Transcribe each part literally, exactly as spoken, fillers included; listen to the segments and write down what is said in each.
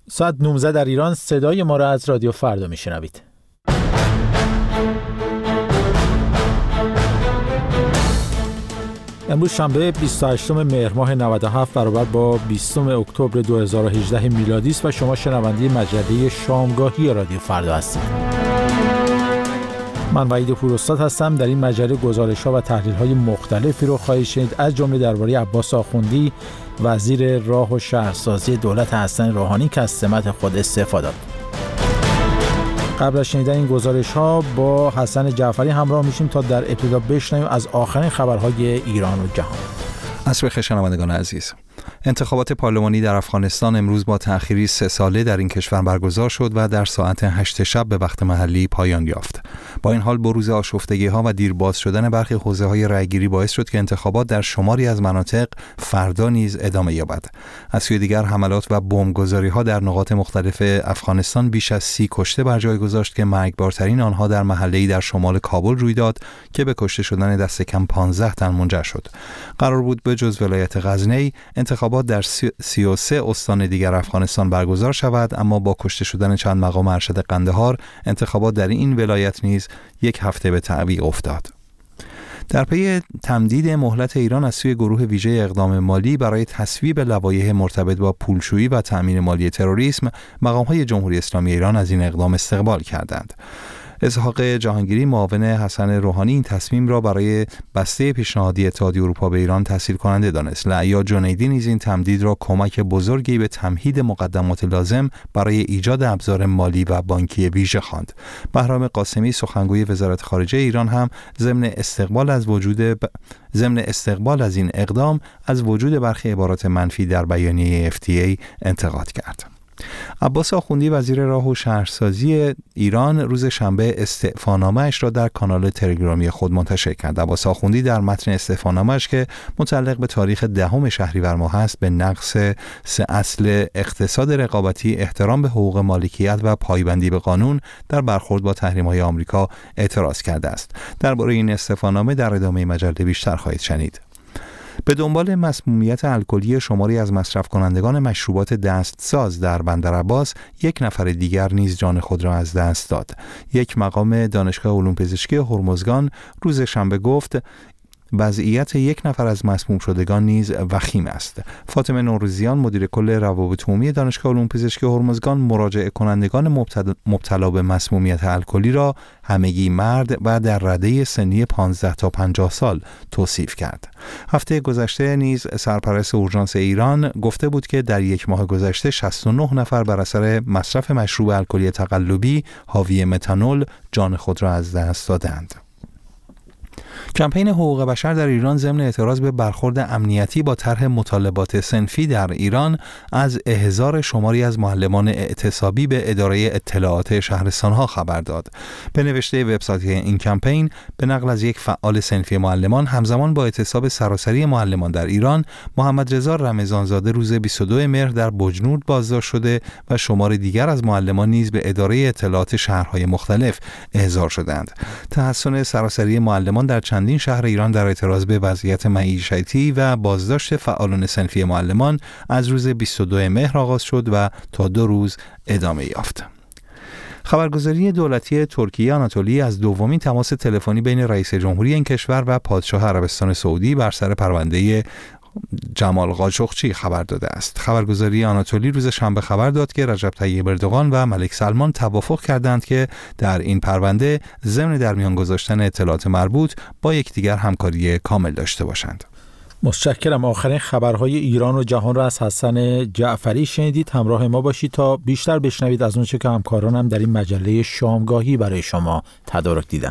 ساعت نوزده در ایران. صدای ما را از رادیو فردا میشنوید. امروز شنبه بیست و هشتم مهر ماه نود و هفت برابر با بیستم اکتبر دو هزار و هجده میلادی است و شما شنونده مجله شامگاهی رادیو فردا هستید. من وحید پوراستاد هستم. در این مجله گزارش‌ها و تحلیل‌های مختلفی رو خواهید شنید، از جمله درباره عباس آخوندی، وزیر راه و شهرسازی دولت حسن روحانی که از سمت خود استعفا داد. قبل از شنیدن این گزارش‌ها با حسن جعفری همراه میشیم تا در ابتدا بشنویم از آخرین خبرهای ایران و جهان. عصر بخیر شنوندگان عزیز. انتخابات پارلمانی در افغانستان امروز با تأخیری سه ساله در این کشور برگزار شد و در ساعت هشت شب به وقت محلی پایان یافت. با این حال بروز آشفتگی‌ها و دیر باز شدن برخی حوزه‌های رأی‌گیری باعث شد که انتخابات در شماری از مناطق فردا نیز ادامه یابد. از سوی دیگر حملات و بمبگذاری‌ها در نقاط مختلف افغانستان بیش از سی کشته بر جای گذاشت که مرگبارترین آنها در محله‌ای در شمال کابل روی داد که به کشته شدن دست کم پانزده تن منجر شد. قرار بود به جز ولایت غزنی انتخابات در سی و سه استان دیگر افغانستان برگزار شود، اما با کشته شدن چند مقام ارشد قندهار انتخابات در این ولایت نیز یک هفته به تعویق افتاد. در پی تمدید مهلت ایران از سوی گروه ویژه اقدام مالی برای تصویب لوایح مرتبط با پولشویی و تأمین مالی تروریسم، مقام‌های جمهوری اسلامی ایران از این اقدام استقبال کردند. اسحاق جهانگیری، معاون حسن روحانی، این تصمیم را برای بسته پیشنهادی اتحادیه اروپا به ایران تسهیل کننده دانست. لعیا جنیدی نیز این تمدید را کمک بزرگی به تمهید مقدمات لازم برای ایجاد ابزار مالی و بانکی ویژه خواند. بهرام قاسمی، سخنگوی وزارت خارجه ایران، هم ضمن استقبال از وجود ب... ضمن استقبال از این اقدام از وجود برخی عبارات منفی در بیانیه اف تی ای انتقاد کرد. عباس آخوندی، وزیر راه و شهرسازی ایران، روز شنبه استعفانامه‌اش را در کانال تلگرامی خود منتشر کرد. عباس آخوندی در متن استعفانامه‌اش که متعلق به تاریخ دهم شهریور ماه است، به نقض سه اصل اقتصاد رقابتی، احترام به حقوق مالکیت و پایبندی به قانون در برخورد با تحریم‌های آمریکا اعتراض کرده است. درباره این استعفانامه در ادامه مجله بیشتر خواهید شنید. به دنبال مسمومیت الکلی شماری از مصرف کنندگان مشروبات دستساز در بندرعباس، یک نفر دیگر نیز جان خود را از دست داد. یک مقام دانشگاه علوم پزشکی هرمزگان روز شنبه گفت وضعیت یک نفر از مسموم شدگان نیز وخیم است. فاطمه نوروزیان، مدیر کل روابط عمومی دانشگاه علوم پزشکی هرمزگان، مراجعه کنندگان مبتلا به مسمومیت الکلی را همگی مرد و در رده سنی پانزده تا پنجاه سال توصیف کرد. هفته گذشته نیز سرپرست اورژانس ایران گفته بود که در یک ماه گذشته شصت و نه نفر بر اثر مصرف مشروب الکلی تقلبی حاوی متانول جان خود را از دست دادند. کمپین حقوق بشر در ایران ضمن اعتراض به برخورد امنیتی با طرح مطالبات صنفی در ایران از احضار شماری از معلمان اعتصابی به اداره اطلاعات شهرستان‌ها خبر داد. به نوشته وبسایت این کمپین، به نقل از یک فعال صنفی معلمان، همزمان با اعتصاب سراسری معلمان در ایران، محمد رضا رمضانزاده روز بیست و دوم مهر در بجنورد بازداشت شده و شمار دیگر از معلمان نیز به اداره اطلاعات شهرهای مختلف احضار شدند. تحسن سراسری معلمان در چندین شهر ایران در اعتراض به وضعیت معیشتی و بازداشت فعالان صنفی معلمان از روز بیست و دوم مهر آغاز شد و تا دو روز ادامه یافت. خبرگزاری دولتی ترکیه آناتولی از دومین تماس تلفنی بین رئیس جمهوری این کشور و پادشاه عربستان سعودی بر سر پرونده جمال قاچاقچی خبر داده است. خبرگزاری آناتولی روز شنبه خبر داد که رجب طیب اردوغان و ملک سلمان توافق کردند که در این پرونده ضمن در میان گذاشتن اطلاعات مربوط با یکدیگر همکاری کامل داشته باشند. متشکرم. آخرین خبرهای ایران و جهان را از حسن جعفری شنیدید. همراه ما باشید تا بیشتر بشنوید از اونچه که همکارانم در این مجله شامگاهی برای شما تدارک دیدن.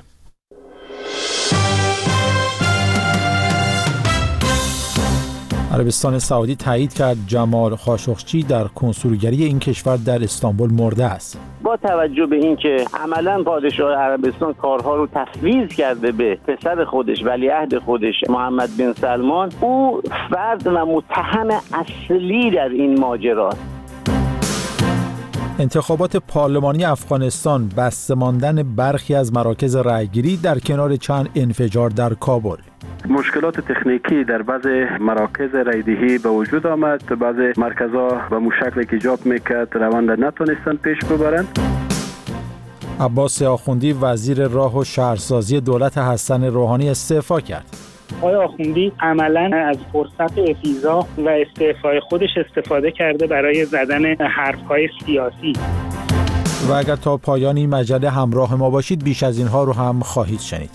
عربستان سعودی تایید کرد جمال خاشقچی در کنسولگری این کشور در استانبول مرده است. با توجه به اینکه عملاً پادشاه عربستان کارها رو تفویض کرده به پسر خودش، ولیعهد خودش محمد بن سلمان، او فرد و متهم اصلی در این ماجراست. انتخابات پارلمانی افغانستان، بسته ماندن برخی از مراکز رأیگیری در کنار چند انفجار در کابل. مشکلات تکنیکی در بعض مراکز رایدهی به وجود آمد، بعض مرکزها به مشکلی که ایجاب میکرد روند نتونستن پیش ببرند. عباس آخوندی وزیر راه و شهرسازی دولت حسن روحانی استعفا کرد. آقای آخوندی عملاً از فرصت افیزا و استعفای خودش استفاده کرده برای زدن حرف‌های سیاسی. و اگر تا پایان این مجله همراه ما باشید بیش از اینها رو هم خواهید شنید.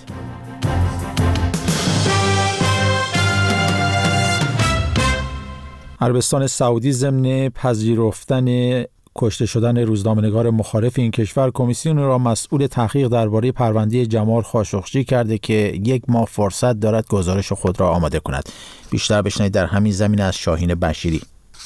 عربستان سعودی ضمن پذیرفتن کشته شدن روزنامه‌نگار مخالف این کشور کمیسیون را مسئول تحقیق درباره پرونده جمال خاشقجی کرده که یک ماه فرصت دارد گزارش خود را آماده کند. بیشتر بشنوید در همین زمینه از شاهین بشیری.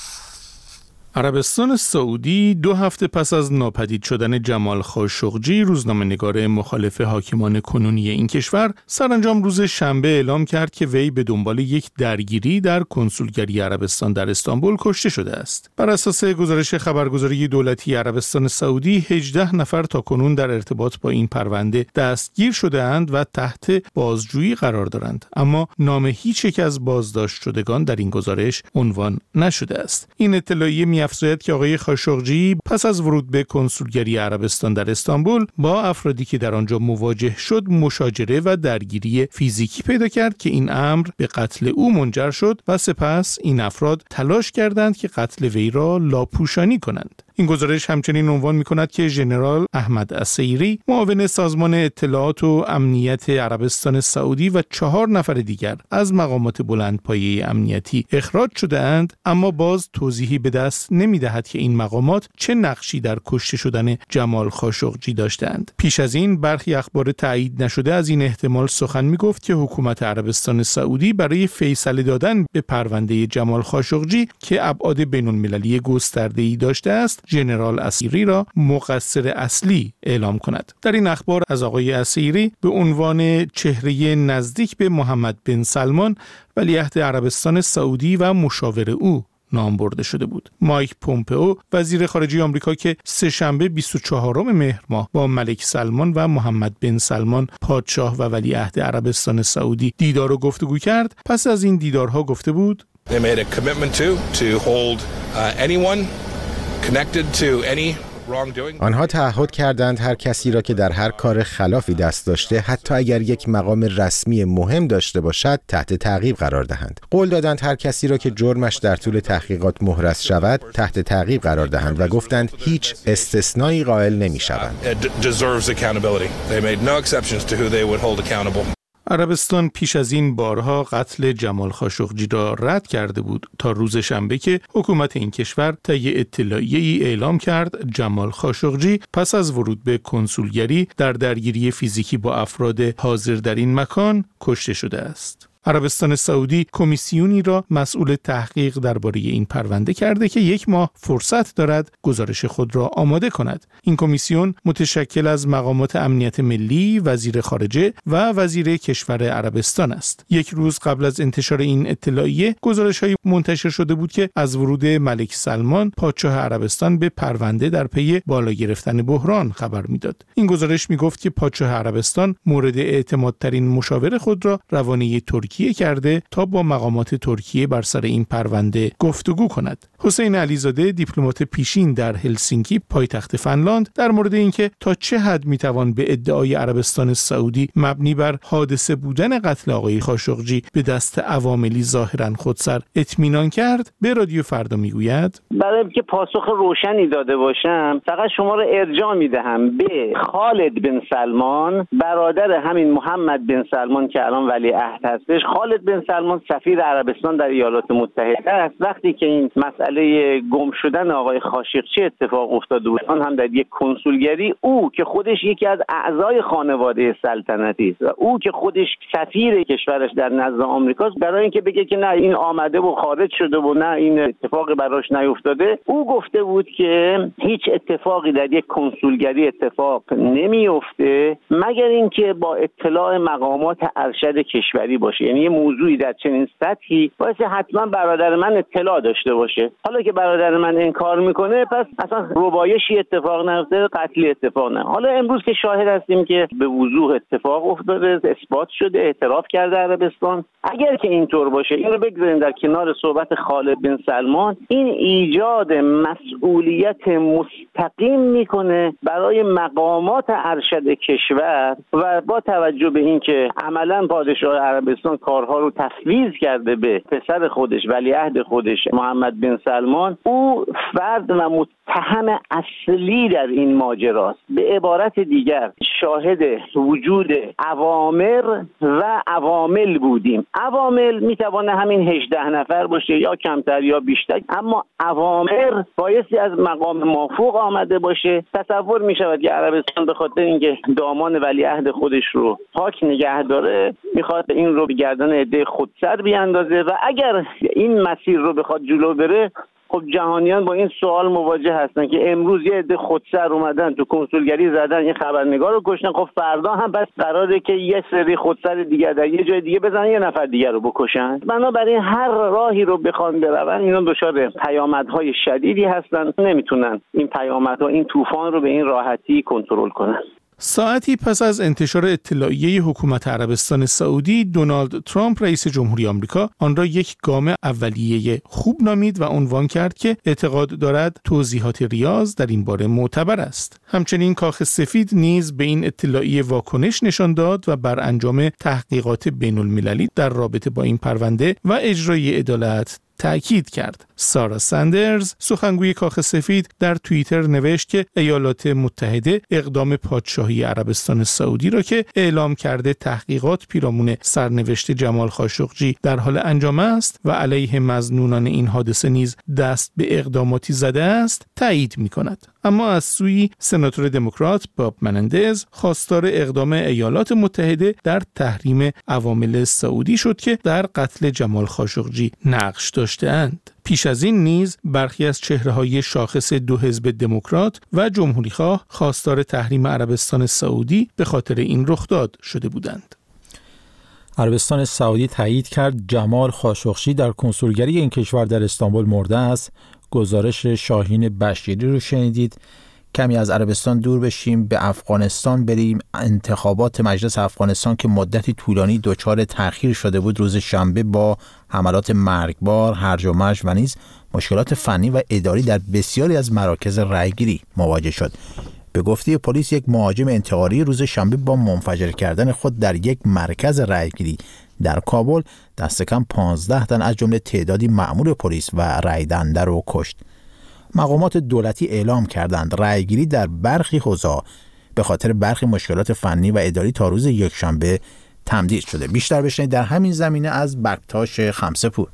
عربستان سعودی دو هفته پس از ناپدید شدن جمال خاشقجی روزنامه‌نگار مخالف حاکمان کنونی این کشور سرانجام روز شنبه اعلام کرد که وی به دنبال یک درگیری در کنسولگری عربستان در استانبول کشته شده است. بر اساس گزارش خبرگزاری دولتی عربستان سعودی هجده نفر تاکنون در ارتباط با این پرونده دستگیر شده‌اند و تحت بازجویی قرار دارند، اما نام هیچ یک از بازداشت شدگان در این گزارش عنوان نشده است. این اطلاعیه می افزاید که آقای خاشقجی پس از ورود به کنسولگری عربستان در استانبول با افرادی که در آنجا مواجه شد مشاجره و درگیری فیزیکی پیدا کرد که این امر به قتل او منجر شد و سپس این افراد تلاش کردند که قتل وی را لاپوشانی کنند. این گزارش همچنین عنوان می‌کند که ژنرال احمد اسیری معاون سازمان اطلاعات و امنیت عربستان سعودی و چهار نفر دیگر از مقامات بلندپایه امنیتی اخراج شده‌اند، اما باز توضیحی به دست نمی‌دهد که این مقامات چه نقشی در کشته شدن جمال خاشقجی داشتند. پیش از این برخی اخبار تایید نشده از این احتمال سخن می‌گفت که حکومت عربستان سعودی برای فیصله دادن به پرونده جمال خاشقجی که ابعاد بین‌المللی گسترده‌ای داشته است ژنرال اسیری را مقصر اصلی اعلام کند. در این اخبار از آقای اسیری به عنوان چهره نزدیک به محمد بن سلمان ولیعهد عربستان سعودی و مشاور او نام برده شده بود. مایک پومپئو وزیر خارجه آمریکا که سه شنبه بیست و چهارم مهر ماه با ملک سلمان و محمد بن سلمان پادشاه و ولیعهد عربستان سعودی دیدار و گفتگو کرد، پس از این دیدارها گفته بود They made a commitment to to hold uh, anyone connected to any wrongdoing. آنها تعهد کردند هر کسی را که در هر کار خلافی دست داشته، حتی اگر یک مقام رسمی مهم داشته باشد، تحت تعقیب قرار دهند. قول دادند هر کسی را که جرمش در طول تحقیقات محرز شود، تحت تعقیب قرار دهند و گفتند هیچ استثنایی قائل نمی‌شوند. عربستان پیش از این بارها قتل جمال خاشقجی را رد کرده بود تا روز شنبه که حکومت این کشور طی اطلاعیه‌ای اعلام کرد جمال خاشقجی پس از ورود به کنسولگری در درگیری فیزیکی با افراد حاضر در این مکان کشته شده است. عربستان سعودی کمیسیونی را مسئول تحقیق درباره این پرونده کرده که یک ماه فرصت دارد گزارش خود را آماده کند. این کمیسیون متشکل از مقامات امنیت ملی، وزیر خارجه و وزیر کشور عربستان است. یک روز قبل از انتشار این اطلاعیه گزارش‌های منتشر شده بود که از ورود ملک سلمان پادشاه عربستان به پرونده در پی بالا گرفتن بحران خبر میداد. این گزارش میگفت که پادشاه عربستان مورد اعتمادترین مشاور خود را روانه ترکیه کرده تا با مقامات ترکیه بر سر این پرونده گفتگو کند. حسین علیزاده دیپلمات پیشین در هلسینکی پایتخت فنلاند در مورد اینکه تا چه حد میتوان به ادعای عربستان سعودی مبنی بر حادثه بودن قتل آقای خاشقجی به دست عواملی ظاهرا خودسر اطمینان کرد، به رادیو فردا میگوید برای اینکه پاسخ روشنی داده باشم فقط شما را ارجاع میدهم به خالد بن سلمان، برادر همین محمد بن سلمان که الان ولیعهد هستش. خالد بن سلمان سفیر عربستان در ایالات متحده است. وقتی که این مسئله گم شدن آقای خاشقجی اتفاق افتاده بود، آن هم در یک کنسولگری، او که خودش یکی از اعضای خانواده سلطنتی است و او که خودش سفیر کشورش در نزد آمریکاست، برای اینکه بگه که نه این آمده و خارج شده و نه این اتفاقی براش نیفتاده، او گفته بود که هیچ اتفاقی در یک کنسولگری اتفاق نمیفته مگر اینکه با اطلاع مقامات ارشد کشوری باشه. یعنی یه موضوعی در چنین سطحی باید حتما برادر من اطلاع داشته باشه. حالا که برادر من انکار میکنه پس اصلا ربایشی اتفاق نیفتاده، قتلی اتفاق نه. حالا امروز که شاهد هستیم که به وضوح اتفاق افتاده، اثبات شده، اعتراف کرده عربستان. اگر که اینطور باشه، این رو بگذاریم در کنار صحبت خالد بن سلمان، این ایجاد مسئولیت مستقیم میکنه برای مقامات ارشد کشور و با توجه به اینکه عملا پادشاه عربستان کارها رو تفویض کرده به پسر خودش، ولیعهد خودش محمد بن سلمان، او فرد و متهم اصلی در این ماجراست. به عبارت دیگر شاهد وجود اوامر و عوامل بودیم. عوامل میتوانه همین هجده نفر باشه یا کمتر یا بیشتر، اما عوامر بایستی از مقام مافوق آمده باشه. تصور میشود که عربستان به خاطر اینکه دامان ولیعهد خودش رو پاک نگه داره میخواد این رو به گردن عده خودسر بیاندازه و اگر این مسیر رو بخواد جلو بره، خب جهانیان با این سوال مواجه هستن که امروز یه عده خودسر اومدن تو کنسولگری زدن، یه خبرنگار رو کشتن، خب فردا هم پس قراره که یه سری خودسر دیگه در یه جای دیگه بزنن، یه نفر دیگه رو بکشن. بنابراین هر راهی رو بخوان برون اینا دچار پیامدهای شدیدی هستن، نمیتونن این پیامدها، این طوفان رو به این راحتی کنترل کنن. ساعتی پس از انتشار اطلاعیه حکومت عربستان سعودی، دونالد ترامپ رئیس جمهوری آمریکا آن را یک گام اولیه خوب نامید و عنوان کرد که اعتقاد دارد توضیحات ریاض در این باره معتبر است. همچنین کاخ سفید نیز به این اطلاعیه واکنش نشان داد و بر انجام تحقیقات بین المللی در رابطه با این پرونده و اجرای عدالت تأکید کرد. سارا سندرز، سخنگوی کاخ سفید، در توییتر نوشت که ایالات متحده اقدام پادشاهی عربستان سعودی را که اعلام کرده تحقیقات پیرامون سرنوشت جمال خاشقجی در حال انجام است و علیه مظنونان این حادثه نیز دست به اقداماتی زده است، تایید می‌کند. اما از سوی سناتور دموکرات باب منندز خواستار اقدام ایالات متحده در تحریم عوامل سعودی شد که در قتل جمال خاشقجی نقش داشته‌اند. پیش از این نیز برخی از چهره‌های شاخص دو حزب دموکرات و جمهوری‌خواه خواستار تحریم عربستان سعودی به خاطر این رخداد شده بودند. عربستان سعودی تایید کرد جمال خاشقجی در کنسولگری این کشور در استانبول مرده است. گزارش شاهین بشیری رو شنیدید. کمی از عربستان دور بشیم، به افغانستان بریم. انتخابات مجلس افغانستان که مدتی طولانی دچار تأخیر شده بود، روز شنبه با حملات مرگبار، هرج و مرج و نیز مشکلات فنی و اداری در بسیاری از مراکز رأیگیری مواجه شد. به گفته پلیس، یک مهاجم انتحاری روز شنبه با منفجر کردن خود در یک مرکز رأیگیری در کابل دست کم پانزده تن از جمله تعدادی مأمور پلیس و رأی دهنده رو کشت. مقامات دولتی اعلام کردند رأیگیری در برخی حوزه‌ها به خاطر برخی مشکلات فنی و اداری تا روز یکشنبه تمدید شده. بیشتر بشنوید در همین زمینه از بکتاش خمسه‌پور.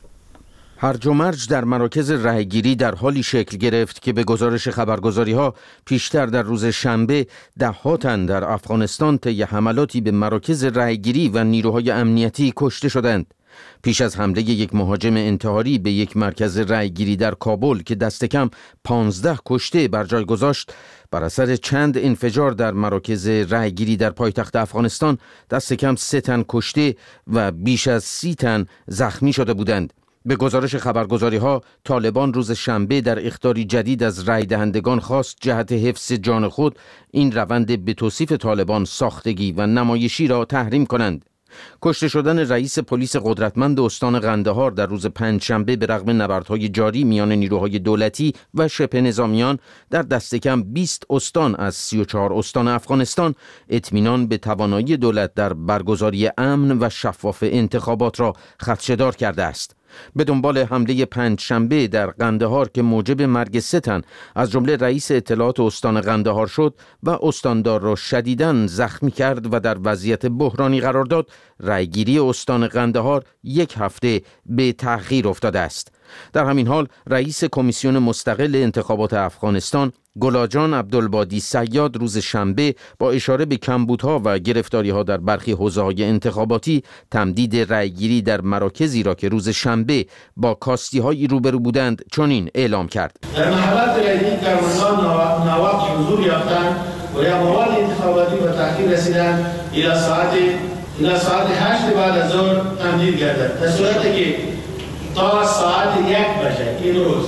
هرج و مرج در مراکز رأیگیری در حالی شکل گرفت که به گزارش خبرگزاری‌ها پیشتر در روز شنبه ده‌ها تن در افغانستان طی حملاتی به مراکز رأیگیری و نیروهای امنیتی کشته شدند. پیش از حمله یک مهاجم انتحاری به یک مرکز رأیگیری در کابل که دست کم پانزده کشته بر جای گذاشت، بر اثر چند انفجار در مراکز رأیگیری در پایتخت افغانستان دست کم سه تن کشته و بیش از سی تن زخمی شده بودند. به گزارش خبرگزاری‌ها، طالبان روز شنبه در اخطاری جدید از رای دهندگان خواست جهت حفظ جان خود این روند به توصیف طالبان ساختگی و نمایشی را تحریم کنند. کشته شدن رئیس پلیس قدرتمند استان قندهار در روز پنجشنبه به رغم نبردهای جاری میان نیروهای دولتی و شبه نظامیان در دست کم بیست استان از سی و چهار استان افغانستان اطمینان به توانایی دولت در برگزاری امن و شفاف انتخابات را خدشه‌دار کرده است. به دنبال حمله پنجشنبه در قندهار که موجب مرگ سه تن از جمله رئیس اطلاعات استان قندهار شد و استاندار را شدیداً زخمی کرد و در وضعیت بحرانی قرار داد، رأیگیری استان قندهار یک هفته به تأخیر افتاده است. در همین حال رئیس کمیسیون مستقل انتخابات افغانستان گلاجان عبدالبادی صیاد روز شنبه با اشاره به کمبودها و گرفتاری‌ها در برخی حوزه‌های انتخاباتی تمدید رأیگیری در مراکزی را که روز شنبه با کاستی‌هایی روبرو بودند چنین اعلام کرد. در محلات رأیگیری کارمندان ناوقت حضور یافتند و یا مواد انتخاباتی به تأخیر رسیدند الی ساعت این ساعت هشت بعد از ظهر تمدید گردد. در صورتی که تا ساعت یک بشه این روز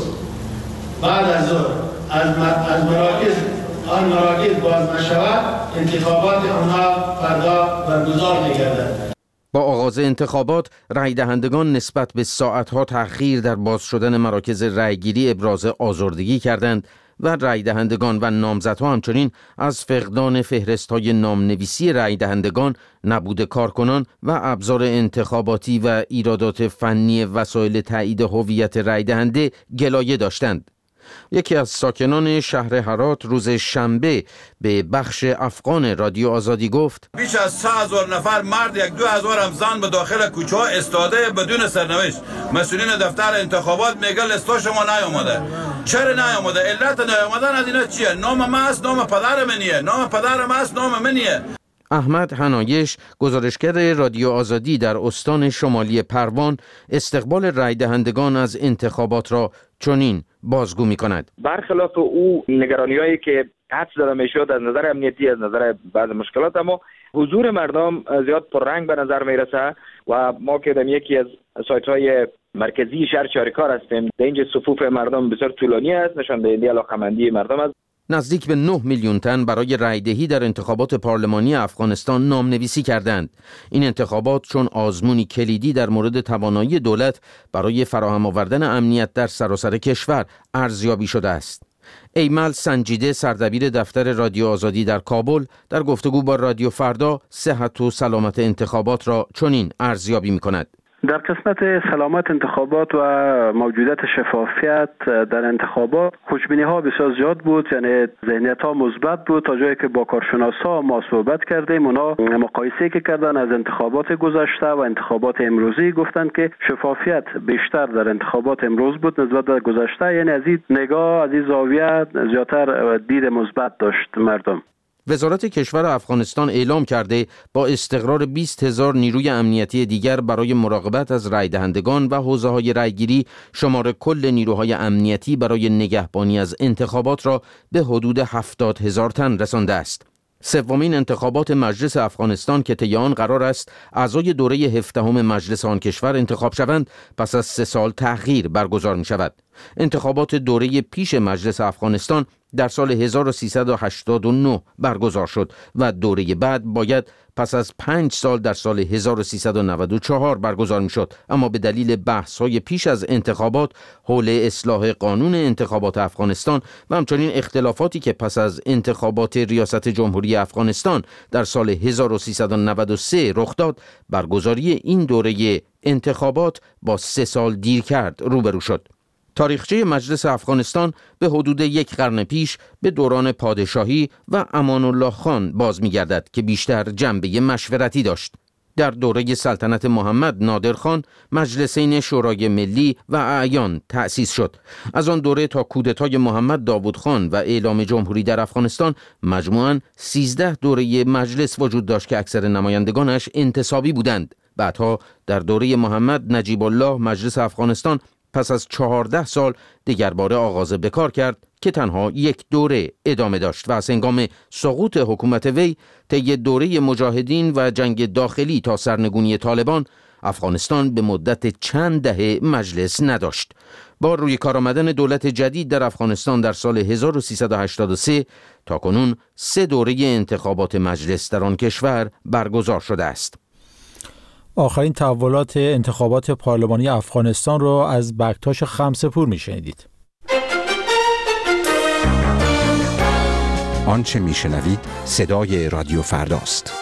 بعد از ظهر از از مراکز آن مراکز باز نشود، انتخابات آنها فردا برگزار می‌گردد. با آغاز انتخابات، رای دهندگان نسبت به ساعتها تأخیر در باز شدن مراکز رایگیری ابراز آزردگی کردند و رای دهندگان و نامزدها همچنین از فقدان فهرست‌های نامنویسی رای دهندگان، نبود کارکنان و ابزار انتخاباتی و ایرادات فنی وسایل تایید هویت رای دهنده گلایه داشتند. یکی از ساکنان شهر هرات روز شنبه به بخش افغان رادیو آزادی گفت: بیش از سه هزار نفر مرد، یک دو هزار هم زن به داخل کوچه ها استاده بدون سرنوشت. مسئولین دفتر انتخابات میگن لستا شما نیامده. چرا نیامده؟ علت نیامدن از اینا چیه؟ نام من است، نام پدر منیه، نام پدر من است، نام منیه. احمد حنایش، گزارشگر رادیو آزادی در استان شمالی پروان، استقبال رای دهندگان از انتخابات را چنین بازگو می کند. برخلاف او نگرانی‌هایی که حدس زده میشد از نظر امنیتی، از نظر بعض مشکلات، اما حضور مردم زیاد پررنگ به نظر می رسه و ما که در یکی از سایت‌های مرکزی شهر چاریکار هستیم، در اینجا صفوف مردم بسیار طولانی است، نشان دهنده علاقه‌مندی مردم است. نزدیک به نه میلیون تن برای رایدهی در انتخابات پارلمانی افغانستان نامنویسی کردند. این انتخابات چون آزمونی کلیدی در مورد توانایی دولت برای فراهم آوردن امنیت در سراسر کشور ارزیابی شده است. ایمل سنجیده، سردبیر دفتر رادیو آزادی در کابل، در گفتگو با رادیو فردا صحت و سلامت انتخابات را چنین ارزیابی می‌کند. در قسمت سلامت انتخابات و موجودیت شفافیت در انتخابات خوشبینی ها بسیار زیاد بود، یعنی ذهنیت ها مثبت بود. تا جایی که با کارشناسا ما صحبت کردیم، اونا مقایسه که کردن از انتخابات گذشته و انتخابات امروزی، گفتند که شفافیت بیشتر در انتخابات امروز بود نسبت به گذشته، یعنی از این نگاه، از این زاویه زیادتر دید مثبت داشت مردم. وزارت کشور افغانستان اعلام کرده با استقرار بیست هزار نیروی امنیتی دیگر برای مراقبت از رای دهندگان و حوزه‌های رایگیری، شمار کل نیروهای امنیتی برای نگهبانی از انتخابات را به حدود هفتاد هزار تن رسانده است. سومین انتخابات مجلس افغانستان که طی آن قرار است اعضای دوره هفدهم مجلس آن کشور انتخاب شوند، پس از سه سال تأخیر برگزار می شود. انتخابات دوره پیش مجلس افغانستان در سال هزار و سیصد و هشتاد و نه برگزار شد و دوره بعد باید پس از پنج سال در سال هزار و سیصد و نود و چهار برگزار می شد، اما به دلیل بحث‌های پیش از انتخابات حول اصلاح قانون انتخابات افغانستان و همچنین اختلافاتی که پس از انتخابات ریاست جمهوری افغانستان در سال هزار و سیصد و نود و سه رخ داد، برگزاری این دوره انتخابات با سه سال دیر کرد روبرو شد. تاریخچه مجلس افغانستان به حدود یک قرن پیش به دوران پادشاهی و امان الله خان باز می‌گردد که بیشتر جنبه مشورتی داشت. در دوره سلطنت محمد نادر خان، مجلسین شورای ملی و اعیان تأسیس شد. از آن دوره تا کودتای محمد داوود خان و اعلام جمهوری در افغانستان، مجموعاً سیزده دوره مجلس وجود داشت که اکثر نمایندگانش انتصابی بودند. بعدها در دوره محمد نجیب الله مجلس افغانستان پس از چهارده سال دیگرباره آغاز به کار کرد که تنها یک دوره ادامه داشت و از هنگام سقوط حکومت وی طی دوره مجاهدین و جنگ داخلی تا سرنگونی طالبان، افغانستان به مدت چند دهه مجلس نداشت. با روی کار آمدن دولت جدید در افغانستان در سال هزار و سیصد و هشتاد و سه تا کنون سه دوره انتخابات مجلس در آن کشور برگزار شده است. آخرین تحولات انتخابات پارلمانی افغانستان را از بکتاش خمسه‌پور میشنیدید. آنچه میشنوید صدای رادیو فرداست.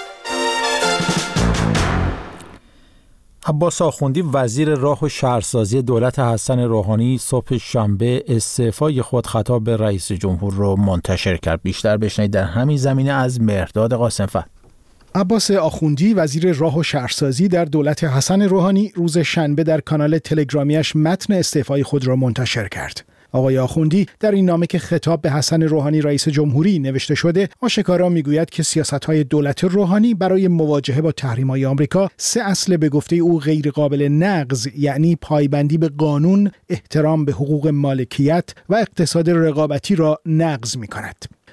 عباس آخوندی وزیر راه و شهرسازی دولت حسن روحانی صبح شنبه استعفای خود خطاب به رئیس جمهور را منتشر کرد. بیشتر بشنوید در همین زمینه از مهرداد قاسم‌فر. عباس آخوندی وزیر راه و شهرسازی در دولت حسن روحانی روز شنبه در کانال تلگرامیش متن استعفای خود را منتشر کرد. آقای آخوندی در این نامه که خطاب به حسن روحانی رئیس جمهوری نوشته شده، آشکارا میگوید که سیاست‌های دولت روحانی برای مواجهه با تحریم‌های آمریکا سه اصل به گفته او غیر قابل نقض، یعنی پایبندی به قانون، احترام به حقوق مالکیت و اقتصاد رقابتی را نقض می‌کند.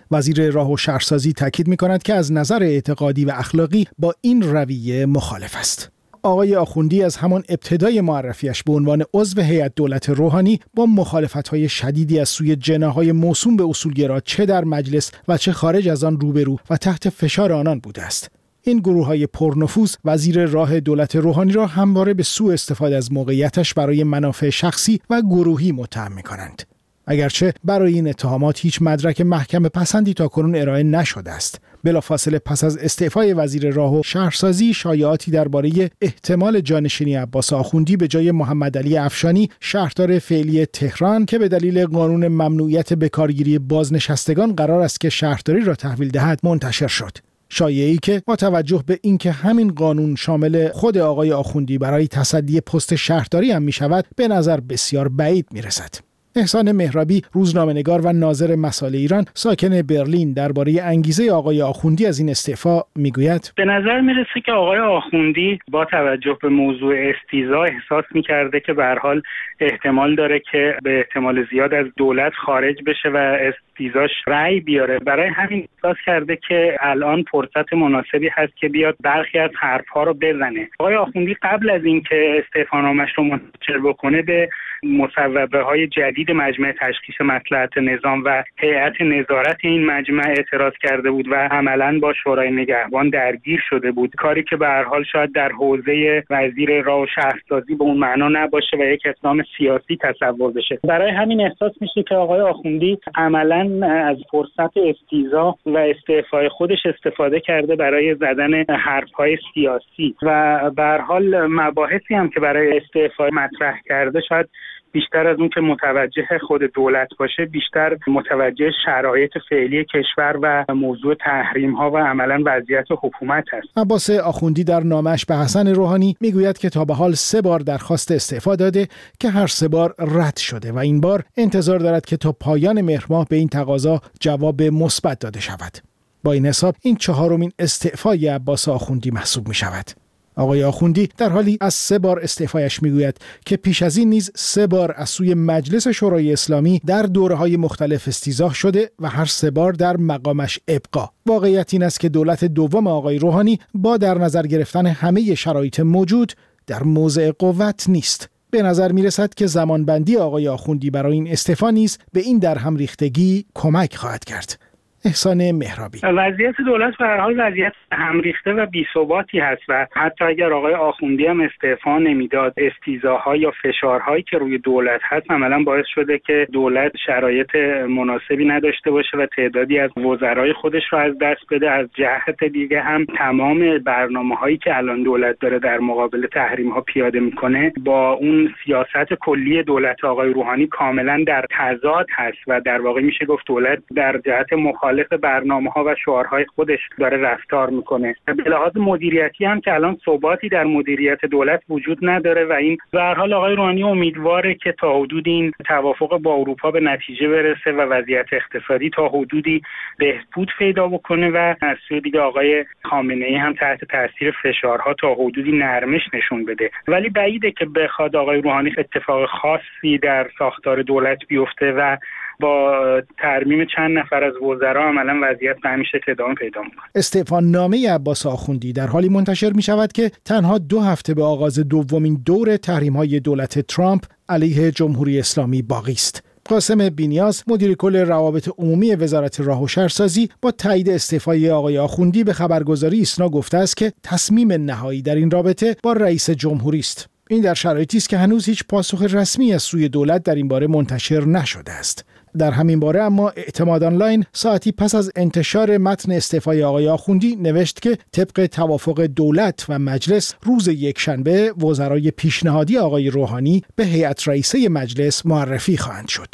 وزیر راه و شهرسازی تاکید می‌کند که از نظر اعتقادی و اخلاقی با این رویه مخالف است. آقای آخوندی از همان ابتدای معرفیش به عنوان عضو هیئت دولت روحانی با مخالفت‌های شدیدی از سوی جناح‌های موسوم به اصولگرا چه در مجلس و چه خارج از آن روبرو و تحت فشار آنان بوده است. این گروه‌های پرنفوذ وزیر راه دولت روحانی را همواره به سوء استفاده از موقعیتش برای منافع شخصی و گروهی متهم می‌کنند. اگرچه برای این اتهامات هیچ مدرک محکم پسندی تاکنون ارائه نشده است. بلافاصله پس از استعفای وزیر راه و شهرسازی شایعاتی درباره احتمال جانشینی عباس آخوندی به جای محمد علی افشانی شهردار فعلی تهران که به دلیل قانون ممنوعیت بکارگیری بازنشستگان قرار است که شهرداری را تحویل دهد منتشر شد. شایعه‌ای که با توجه به اینکه همین قانون شامل خود آقای آخوندی برای تصدی پست شهرداری هم می‌شود به نظر بسیار بعید می‌رسد. احسان مهرابی، روزنامه‌نگار و ناظر مسائل ایران ساکن برلین، درباره انگیزه آقای آخوندی از این استعفا میگوید: به نظر میرسه که آقای آخوندی با توجه به موضوع استیضاح احساس میکرده که به هر حال احتمال داره که به احتمال زیاد از دولت خارج بشه و استیضاحش رأی بیاره. برای همین احساس کرده که الان فرصت مناسبی هست که بیاد برخی از حرفها رو بزنه. آقای آخوندی قبل از اینکه استعفانامه‌اش رو منتشر بکنه به مصوبه های جدید مجمع تشخیص مصلحت نظام و هیئت نظارت این مجمع اعتراض کرده بود و عملاً با شورای نگهبان درگیر شده بود، کاری که به هر حال شاید در حوزه وزیر راه و شهرسازی به اون معنا نباشه و یک اقدام سیاسی تصور بشه. برای همین احساس میشه که آقای آخوندی عملاً از فرصت استیضاح و استعفای خودش استفاده کرده برای زدن حرف‌های سیاسی و به هر حال مباحثی هم که برای استعفا مطرح کرده شاید بیشتر از اون که متوجه خود دولت باشه بیشتر متوجه شرایط فعلی کشور و موضوع تحریم ها و عملا وضعیت حکومت است. عباس آخوندی در نامش به حسن روحانی میگوید که تا به حال سه بار درخواست استعفا داده که هر سه بار رد شده و این بار انتظار دارد که تا پایان مهر ماه به این تقاضا جواب مثبت داده شود. با این حساب این چهارمین استعفای عباس آخوندی محسوب می شود. آقای آخوندی در حالی از سه بار استعفایش میگوید که پیش از این نیز سه بار از سوی مجلس شورای اسلامی در دوره‌های مختلف استیضاح شده و هر سه بار در مقامش ابقا. واقعیت این است که دولت دوم آقای روحانی با در نظر گرفتن همه شرایط موجود در موضع قوت نیست. به نظر می رسد که زمانبندی آقای آخوندی برای این استعفا نیز به این درهم ریختگی کمک خواهد کرد. احسان مهرابی: وضعیت دولت به هر حال وضعیت همریخته و بی‌ثباتی هست و حتی اگر آقای آخوندی هم استعفا نمیداد، استیضاح‌ها یا فشارهایی که روی دولت هست عملاً باعث شده که دولت شرایط مناسبی نداشته باشه و تعدادی از وزرای خودش رو از دست بده. از جهت دیگه هم تمام برنامه‌هایی که الان دولت داره در مقابل تحریم‌ها پیاده میکنه با اون سیاست کلی دولت آقای روحانی کاملاً در تضاد هست و در واقع میشه گفت دولت در جهت مخالف برنامه‌ها و شعارهای خودش داره رفتار میکنه. به لحاظ مدیریتی هم که الان ثباتی در مدیریت دولت وجود نداره و این به هر حال آقای روحانی امیدواره که تا حدودی این توافق با اروپا به نتیجه برسه و وضعیت اقتصادی تا حدودی بهبود پیدا بکنه و از سوی دیگه آقای خامنه‌ای هم تحت تاثیر فشارها تا حدودی نرمش نشون بده. ولی بعیده که بخواد آقای روحانی اتفاق خاصی در ساختار دولت بیفته و با ترمیم چند نفر از وزرا عملاً وضعیت به همین شکل ادامه پیدا می‌کنه. استعفا نامه عباس آخوندی در حالی منتشر می‌شود که تنها دو هفته به آغاز دومین دور تحریم‌های دولت ترامپ علیه جمهوری اسلامی باقی است. قاسم بینیاز، مدیر کل روابط عمومی وزارت راه و شهرسازی، با تایید استعفای آقای آخوندی به خبرگزاری ایسنا گفته است که تصمیم نهایی در این رابطه با رئیس جمهوری است. این در شرایطی است که هنوز هیچ پاسخ رسمی از سوی دولت در این باره منتشر نشده است. در همین باره اما اعتماد آنلاین ساعتی پس از انتشار متن استعفای آقای آخوندی نوشت که طبق توافق دولت و مجلس روز یکشنبه وزرای پیشنهادی آقای روحانی به هیئت رئیسه مجلس معرفی خواهند شد.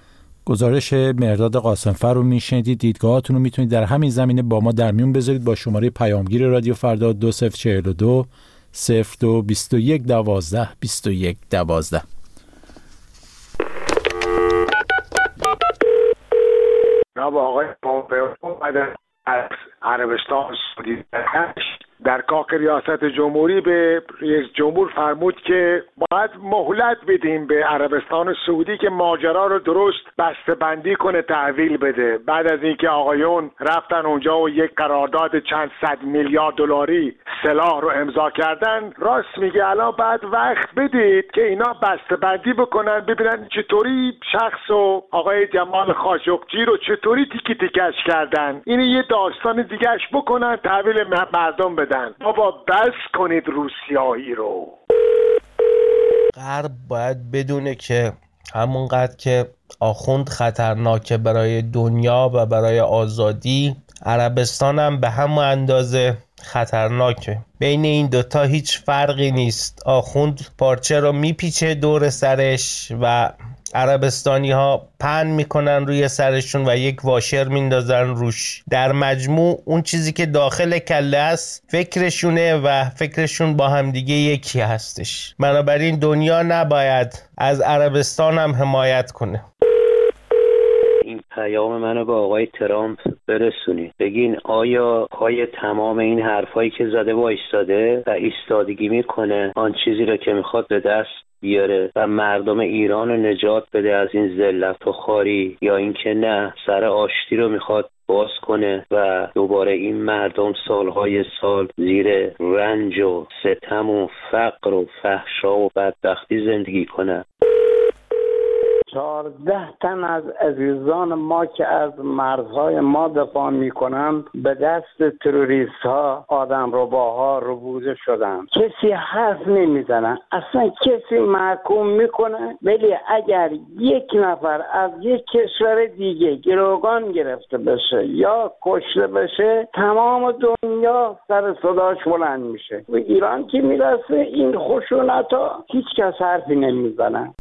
گزارش مهرداد قاسمفر رو میشنیدید. دیدگاهاتون رو میتونید در همین زمینه با ما در میون بذارید با شماره پیامگیر رادیو فردا دو صفر چهل و دو صفر دو بیست و یک دوازده بیست و یک دوازده. جناب آقای پومپئو اومدن از عربستان سعودی در کاخ ریاست جمهوری به رئیس جمهور فرمود که باید مهلت بدیم به عربستان سعودی که ماجرا رو درست بسته‌بندی کنه، تحویل بده. بعد از اینکه آقایون رفتن اونجا و یک قرارداد چند صد میلیارد دلاری سلاح رو امضا کردن، راست میگه الان بعد وقت بدید که اینا بسته‌بندی بکنن، ببینن چطوری شخص و آقای جمال خاشقجی رو چطوری تیکی تیکش کردن، اینو یه داستان دیگهش بکنن، تحویل مردم بدن. بابا بس کنید روسیاهی رو. غرب باید بدونه که همونقدر که آخوند خطرناکه برای دنیا و برای آزادی، عربستان هم به همون اندازه خطرناکه. بین این دوتا هیچ فرقی نیست. آخوند پارچه رو میپیچه دور سرش و عربستانی ها پهن میکنن روی سرشون و یک واشر میندازن روش. در مجموع اون چیزی که داخل کله است فکرشونه و فکرشون با همدیگه یکی هستش. بنابراین دنیا نباید از عربستان هم حمایت کنه. این پیام منو به آقای ترامپ برسونید، بگین آیا پای تمام این حرفایی که زده وایستاده و ایستادگی میکنه آن چیزی رو که میخواد به دست بیاره و مردم ایران رو نجات بده از این ذلت و خواری، یا اینکه نه سر آشتی رو میخواد باز کنه و دوباره این مردم سالهای سال زیر رنج و ستم و فقر و فحشا و بدبختی زندگی کنه. چهارده تن از عزیزان ما که از مرزهای ما دفاع میکنند به دست تروریست ها، آدم رباها ربوده شدن. کسی حرف نمیزنه، اصلا کسی محکوم میکنه. ولی اگر یک نفر از یک کشور دیگه گروگان گرفته بشه یا کشته بشه، تمام دنیا سر صداش بلند میشه. و ایران که میرسه این خشونت ها هیچ کس حرفی نمیزنه.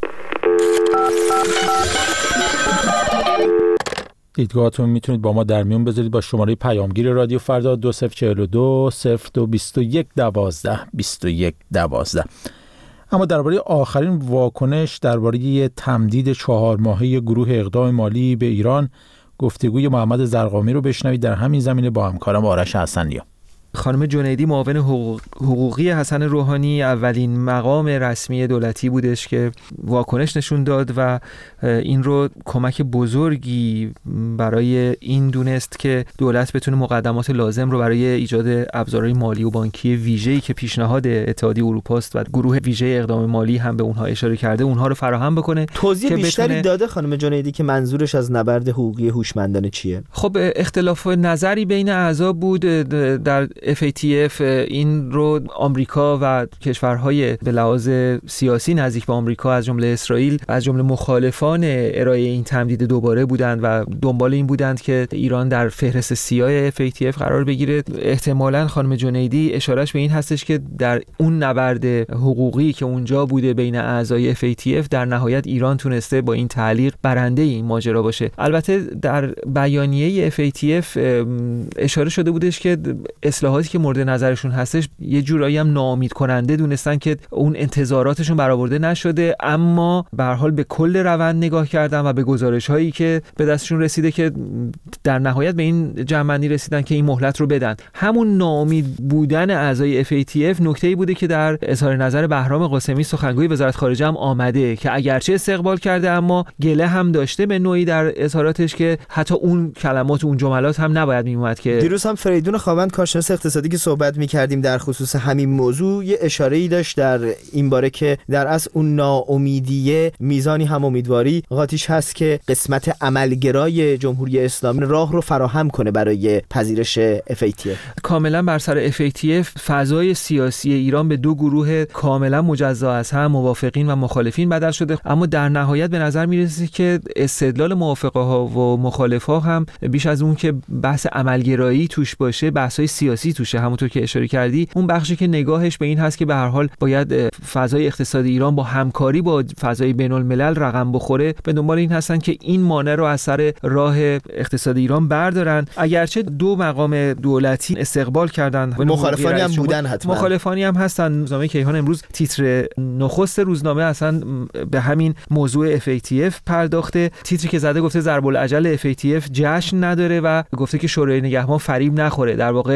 دیدگاهاتون میتونید با ما در میون بذارید با شماره پیامگیر رادیو فردا دو صفر چهل و دو صفر دو بیست و یک دوازده بیست و یک دوازده. اما درباره آخرین واکنش درباره تمدید چهار ماهه گروه اقدام مالی به ایران، گفتگوی محمد زرقامی رو بشنوید در همین زمینه با همکارم آرش حسنیا. خانم جنیدی معاون حقوقی حسن روحانی اولین مقام رسمی دولتی بودش که واکنش نشون داد و این رو کمک بزرگی برای این دونست که دولت بتونه مقدمات لازم رو برای ایجاد ابزارهای مالی و بانکی ویژه‌ای که پیشنهاد اتحادیه اروپا است و گروه ویژه اقدام مالی هم به اونها اشاره کرده، اونها رو فراهم بکنه. توضیح بیشتری بتونه... داده خانم جنیدی که منظورش از نبرد حقوقی هوشمندانه چیه؟ خب اختلاف نظری بین اعضا بود در اف ای تی اف. این رو آمریکا و کشورهای به لحاظ سیاسی نزدیک به آمریکا از جمله اسرائیل از جمله مخالفان ارائه این تمدید دوباره بودند و دنبال این بودند که ایران در فهرست سیاه اف ای تی اف قرار بگیره. احتمالاً خانم جنیدی اشارهش به این هستش که در اون نبرد حقوقی که اونجا بوده بین اعضای اف ای تی اف در نهایت ایران تونسته با این تعلیق برنده این ماجرا باشه. البته در بیانیه اف ای تی اف اشاره شده بودش که اصلاحاتی که مورد نظرشون هستش یه جورایی هم ناامید کننده دونستن که اون انتظاراتشون برآورده نشده، اما به هر حال به کل روند نگاه کردن و به گزارش‌هایی که به دستشون رسیده که در نهایت به این جمع‌بندی رسیدن که این مهلت رو بدن. همون ناامید بودن اعضای اف ای تی اف نکته‌ای بوده که در اظهار نظر بهرام قاسمی سخنگوی وزارت خارجه هم آمده که اگرچه استقبال کرده اما گله هم داشته به نوعی در اظهاراتش که حتی اون کلمات اون جملات هم نباید میومد. که دیروز هم فریدون خاوند کارشناس اقتصادی که صحبت می‌کردیم در خصوص همین موضوع یه اشاره‌ای داشت در این باره که در اصل اون ناامیدی میزانی هم امیدواری قاطیش هست که قسمت عملگرای جمهوری اسلامی راه رو فراهم کنه برای پذیرش اف ای تی اف. کاملا بر سر اف ای تی اف فضای سیاسی ایران به دو گروه کاملا مجزا از هم موافقین و مخالفین بدل شده، اما در نهایت به نظر میرسه که استدلال موافقها و مخالفها هم بیش از اون که بحث عملگرایی توش باشه بحث‌های سیاسی توشه. همونطور که اشاره کردی اون بخشی که نگاهش به این هست که به هر حال باید فضای اقتصادی ایران با همکاری با فضای بین الملل رقم بخوره، به دنبال این هستن که این مانع رو از سر راه اقتصاد ایران بردارن. اگرچه دو مقام دولتی استقبال کردن، مخالفانی هم بودن، حتما مخالفانی هم هستن. روزنامه کیهان امروز تیتر نخست روزنامه اصلا به همین موضوع اف ای تی اف پرداخته. تیتری که زده گفته ضرب العجل اف ای تی اف جشن نداره و گفته که شورای نگهبان فریب نخوره. در واقع هنوز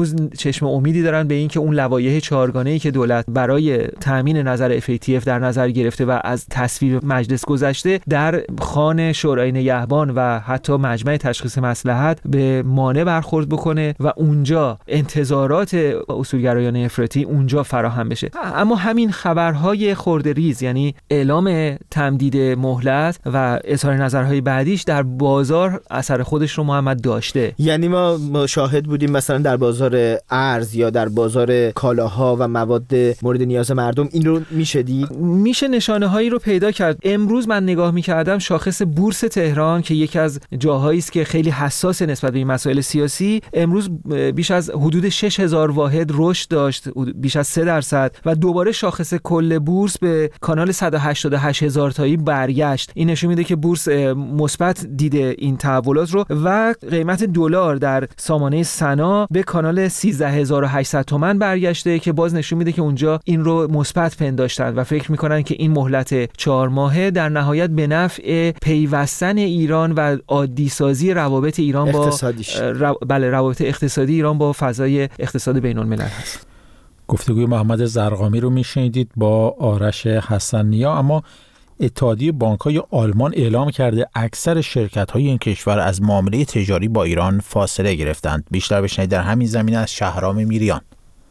هنوز چشم امیدی دارن به اینکه اون لوایح چهارگانه‌ای که دولت برای تامین نظر اف ای تی اف در نظر گرفته و از تصویب مجلس گذشته در خوان شورای نگهبان و حتی مجمع تشخیص مصلحت به مانع برخورد بکنه و اونجا انتظارات اصولگرایان افراطی اونجا فراهم بشه. اما همین خبرهای خردریز، یعنی اعلام تمدید مهلت و اظهار نظرهای بعدیش در بازار اثر خودش رو محمد داشته. یعنی ما شاهد بودیم مثلا در بازار ارز یا در بازار کالاها و مواد مورد نیاز مردم این رو میشه دید؟ میشه نشانه هایی رو پیدا کرد. امروز من نگاه میکردم شاخص بورس تهران که یکی از جاهایی است که خیلی حساس نسبت به این مسائل سیاسی، امروز بیش از حدود شش هزار واحد رشد داشت، بیش از سه درصد، و دوباره شاخص کل بورس به کانال صد و هشتاد و هشت هزار تایی برگشت. این نشون میده که بورس مثبت دیده این تحولات رو و قیمت دلار در سامانه سنا به کانال سیزده هزار و هشتصد تومان برگشته که باز نشون میده که اونجا این رو مثبت پنداشتن و فکر میکنن که این مهلت چهار ماهه در نهایت به نفع پیوستن ایران و عادی سازی روابط ایران با رو... بله روابط اقتصادی ایران با فضای اقتصاد بین الملل هست. گفتگوی محمد زرقامی رو میشنیدید با آرش حسن نیا. اما اتحادیه بانک‌های آلمان اعلام کرده اکثر شرکت‌های این کشور از معامله تجاری با ایران فاصله گرفتند. بیشتر بشنوید در همین زمینه از شهرام میریان.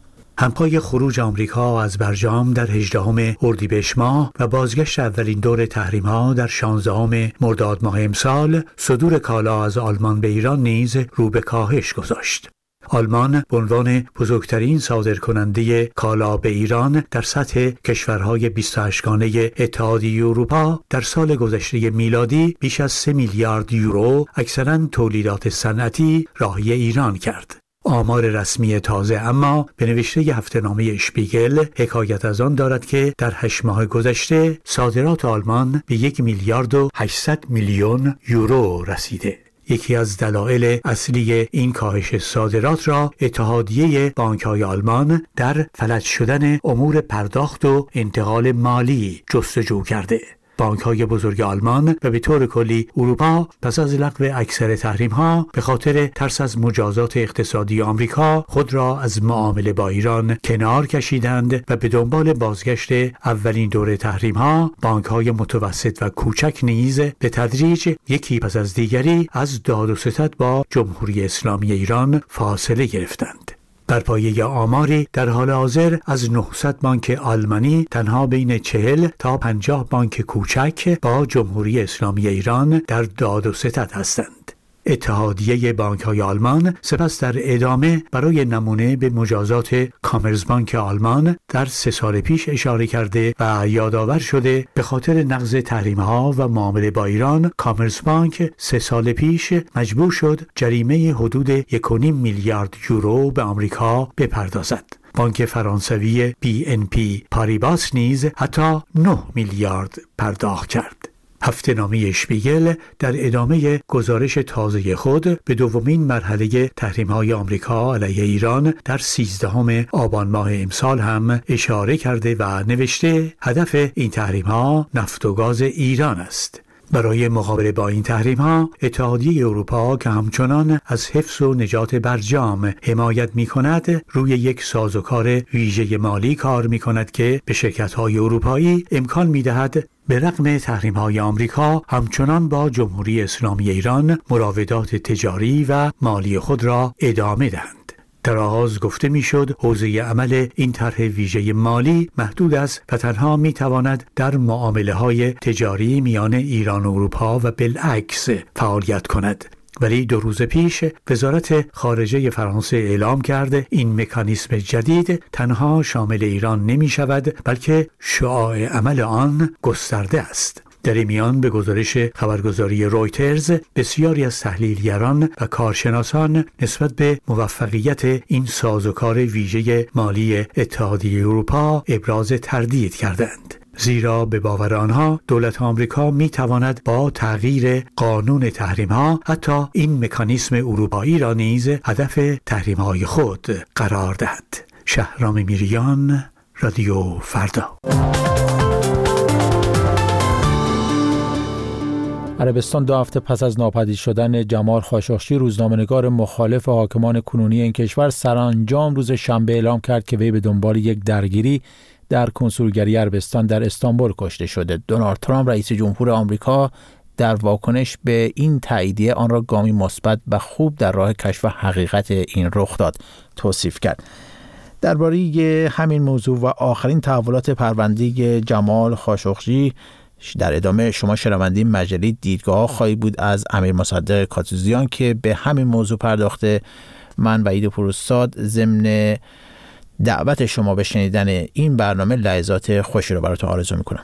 همپای خروج آمریکا از برجام در هجدهم اردیبهشت ماه و بازگشت اولین دور تحریم‌ها در شانزدهم مرداد ماه امسال، صدور کالا از آلمان به ایران نیز رو به کاهش گذاشت. آلمان به عنوان بزرگترین صادرکننده کالا به ایران در سطح کشورهای بیست و هشت گانه اتحادیه اروپا در سال گذشته میلادی بیش از سه میلیارد یورو اکثراً تولیدات صنعتی راهی ایران کرد. آمار رسمی تازه اما به نوشته هفته‌نامه اشپیگل حکایت از آن دارد که در هشت ماه گذشته صادرات آلمان به یک میلیارد و هشتصد میلیون یورو رسیده. یکی از دلایل اصلی این کاهش صادرات را اتحادیه بانک‌های آلمان در فلج شدن امور پرداخت و انتقال مالی جستجو کرده. بانک‌های بزرگ آلمان و به طور کلی اروپا پس از لغو اکثر تحریم‌ها به خاطر ترس از مجازات اقتصادی آمریکا خود را از معامله با ایران کنار کشیدند و به دنبال بازگشت اولین دوره تحریم‌ها بانک‌های متوسط و کوچک نیز به تدریج یکی پس از دیگری از داد و ستد با جمهوری اسلامی ایران فاصله گرفتند. بر پایه آماری در حال حاضر از نهصد بانک آلمانی تنها بین چهل تا پنجاه بانک کوچک با جمهوری اسلامی ایران در داد و ستد هستند. اتحادیه بانک‌های آلمان سپس در ادامه برای نمونه به مجازات کامرزبانک آلمان در سه سال پیش اشاره کرده و یادآور شده به خاطر نقض تحریم‌ها و معامله با ایران کامرزبانک سه سال پیش مجبور شد جریمه حدود یک و نیم میلیارد یورو به آمریکا بپردازد. بانک فرانسوی بی ان پی پاریباس نیز حتی نه میلیارد پرداخت کرد. هفته‌نامه اشپیگل در ادامه گزارش تازه خود به دومین مرحله تحریم‌های آمریکا علیه ایران در سیزدهم آبان ماه امسال هم اشاره کرده و نوشته هدف این تحریم‌ها نفت و گاز ایران است. برای مقابله با این تحریم‌ها اتحادیه اروپا که همچنان از حفظ و نجات برجام حمایت می‌کند روی یک سازوکار ویژه مالی کار می‌کند که به شرکت‌های اروپایی امکان می‌دهد به رغم تحریم‌های آمریکا همچنان با جمهوری اسلامی ایران مراودات تجاری و مالی خود را ادامه دهند. در آغاز گفته میشد حوزه عمل این طرح ویژه مالی محدود است و تنها میتواند در معامله‌های تجاری میان ایران و اروپا و بالعکس فعالیت کند. ولی دو روز پیش وزارت خارجه فرانسه اعلام کرده این مکانیسم جدید تنها شامل ایران نمی شود بلکه شعاع عمل آن گسترده است. در این میان به گزارش خبرگزاری رویترز بسیاری از تحلیلگران و کارشناسان نسبت به موفقیت این سازوکار ویژه مالی اتحادیه اروپا ابراز تردید کردند. زیرا به باور آنها دولت آمریکا می تواند با تغییر قانون تحریم ها حتی این مکانیسم اروپایی را نیز هدف تحریم های خود قرار دهد. شهرام میریان، رادیو فردا. عربستان دو هفته پس از ناپدید شدن جمال خاشقچی، روزنامه‌نگار مخالف حاکمان کنونی این کشور، سرانجام روز شنبه اعلام کرد که وی به دنبال یک درگیری در کنسولگری عربستان در استانبول کشته شده. دونالد ترامپ رئیس جمهور آمریکا در واکنش به این تاییدیه آن را گامی مثبت و خوب در راه کشف حقیقت این رخداد توصیف کرد. درباره همین موضوع و آخرین تحولات پرونده جمال خاشقچی در ادامه شما شنونده مجله دیدگاه خواهید بود از امیر مصدق کاتوزیان که به همین موضوع پرداخته. من وحید پوروزساد ضمن دعوت شما به شنیدن این برنامه لحظات خوشی رو براتون آرزو میکنم.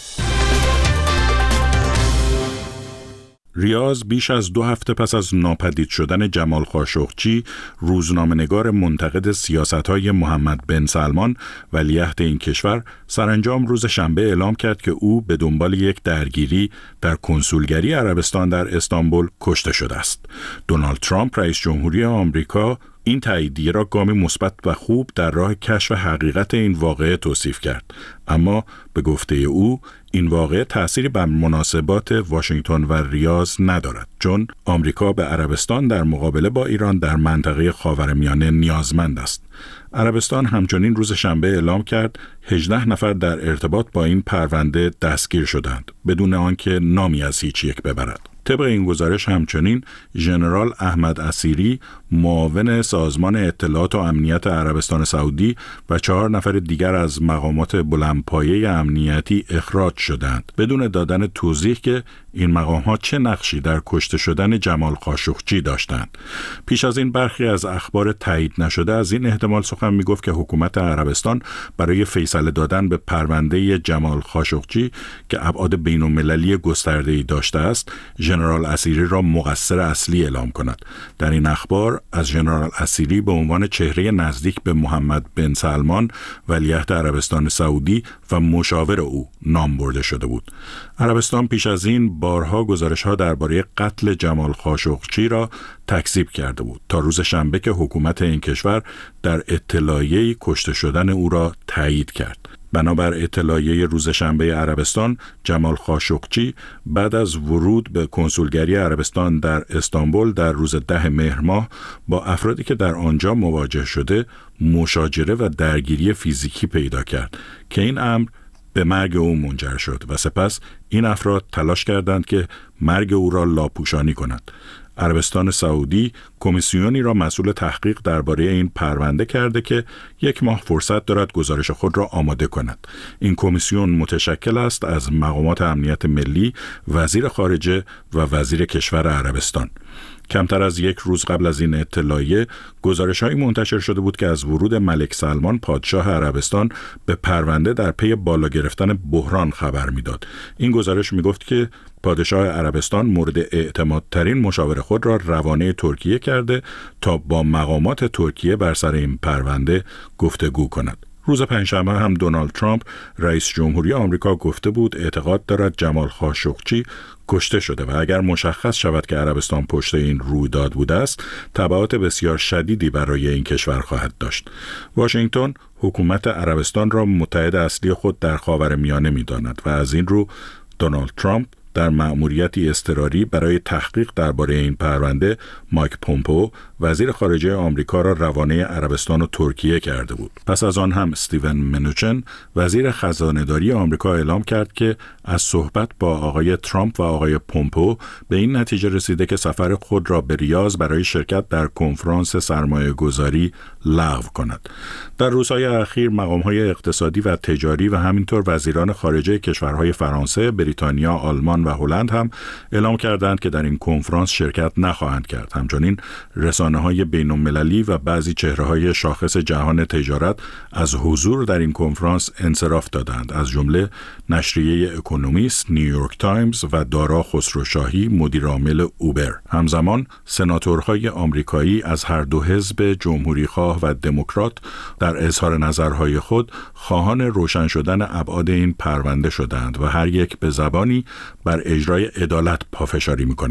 ریاض بیش از دو هفته پس از ناپدید شدن جمال خاشقچی، روزنامه‌نگار منتقد سیاست‌های محمد بن سلمان ولیعهد این کشور سرانجام روز شنبه اعلام کرد که او به دنبال یک درگیری در کنسولگری عربستان در استانبول کشته شده است. دونالد ترامپ رئیس جمهوری آمریکا این تاییدیه را گامی مثبت و خوب در راه کشف حقیقت این واقعه توصیف کرد، اما به گفته او این واقعه تأثیری بر مناسبات واشنگتن و ریاض ندارد، چون آمریکا به عربستان در مقابله با ایران در منطقه خاورمیانه نیازمند است. عربستان همچنین روز شنبه اعلام کرد هجده نفر در ارتباط با این پرونده دستگیر شدند بدون آنکه نامی از هیچ یک ببرد. طبق این گزارش همچنین ژنرال احمد اسیری، معاون سازمان اطلاعات و امنیت عربستان سعودی و چهار نفر دیگر از مقامات بلندپایه امنیتی اخراج شدند بدون دادن توضیح که این مقامات چه نقشی در کشته شدن جمال خاشقچی داشتند. پیش از این برخی از اخبار تایید نشده از این احتمال سخن میگفت که حکومت عربستان برای فیصله دادن به پرونده جمال خاشقچی که ابعاد بین‌المللی گسترده‌ای داشته است، ژنرال اسیری را مقصر اصلی اعلام کند. در این اخبار از ژنرال اسیری به عنوان چهره نزدیک به محمد بن سلمان ولیعهد عربستان سعودی و مشاور او نام برده شده بود. عربستان پیش از این بارها گزارش‌ها درباره قتل جمال خاشقچی را تکذیب کرده بود تا روز شنبه که حکومت این کشور در اطلاعیه‌ای کشته شدن او را تایید کرد. بنابر اطلاعیه روز شنبه عربستان، جمال خاشقچی بعد از ورود به کنسولگری عربستان در استانبول در روز ده مهر ماه با افرادی که در آنجا مواجه شده مشاجره و درگیری فیزیکی پیدا کرد که این امر به مرگ او منجر شد و سپس این افراد تلاش کردند که مرگ او را لاپوشانی کنند. عربستان سعودی کمیسیونی را مسئول تحقیق درباره این پرونده کرده که یک ماه فرصت دارد گزارش خود را آماده کند. این کمیسیون متشکل است از مقامات امنیت ملی، وزیر خارجه و وزیر کشور عربستان. کمتر از یک روز قبل از این اطلاعیه گزارش‌هایی منتشر شده بود که از ورود ملک سلمان پادشاه عربستان به پرونده در پی بالا گرفتن بحران خبر می‌داد. این گزارش می‌گفت که پادشاه عربستان مورد اعتمادترین مشاور خود را روانه ترکیه کرده تا با مقامات ترکیه بر سر این پرونده گفتگو کند. روز پنجشنبه هم دونالد ترامپ رئیس جمهوری آمریکا گفته بود اعتقاد دارد جمال خاشقچی کشته شده و اگر مشخص شود که عربستان پشت این رویداد بوده است، تبعات بسیار شدیدی برای این کشور خواهد داشت. واشنگتن حکومت عربستان را متحد اصلی خود در خاورمیانه می‌داند و از این رو دونالد ترامپ در مأموریتی اضطراری برای تحقیق درباره این پرونده مایک پومپئو وزیر خارجه آمریکا را روانه عربستان و ترکیه کرده بود. پس از آن هم استیون منوچن وزیر خزانه‌داری آمریکا اعلام کرد که از صحبت با آقای ترامپ و آقای پومپئو به این نتیجه رسیده که سفر خود را به ریاض برای شرکت در کنفرانس سرمایه‌گذاری لغو کند. در روزهای اخیر مقام‌های اقتصادی و تجاری و همینطور وزیران خارجه کشورهای فرانسه، بریتانیا، آلمان و هلند هم اعلام کردند که در این کنفرانس شرکت نخواهند کرد. همچنین رسانه‌های بین‌المللی و بعضی چهره‌های شاخص جهان تجارت از حضور در این کنفرانس انصراف دادند، از جمله نشریه اکونومیست، نیویورک تایمز و دارا خسروشاهی مدیر عامل اوبر. همزمان سناتورهای آمریکایی از هر دو حزب جمهوریخواه و دموکرات در اظهار نظرهای خود خواهان روشن شدن ابعاد این پرونده شدند و هر یک به زبانی بر اجرای عدالت پافشاری می‌کنند.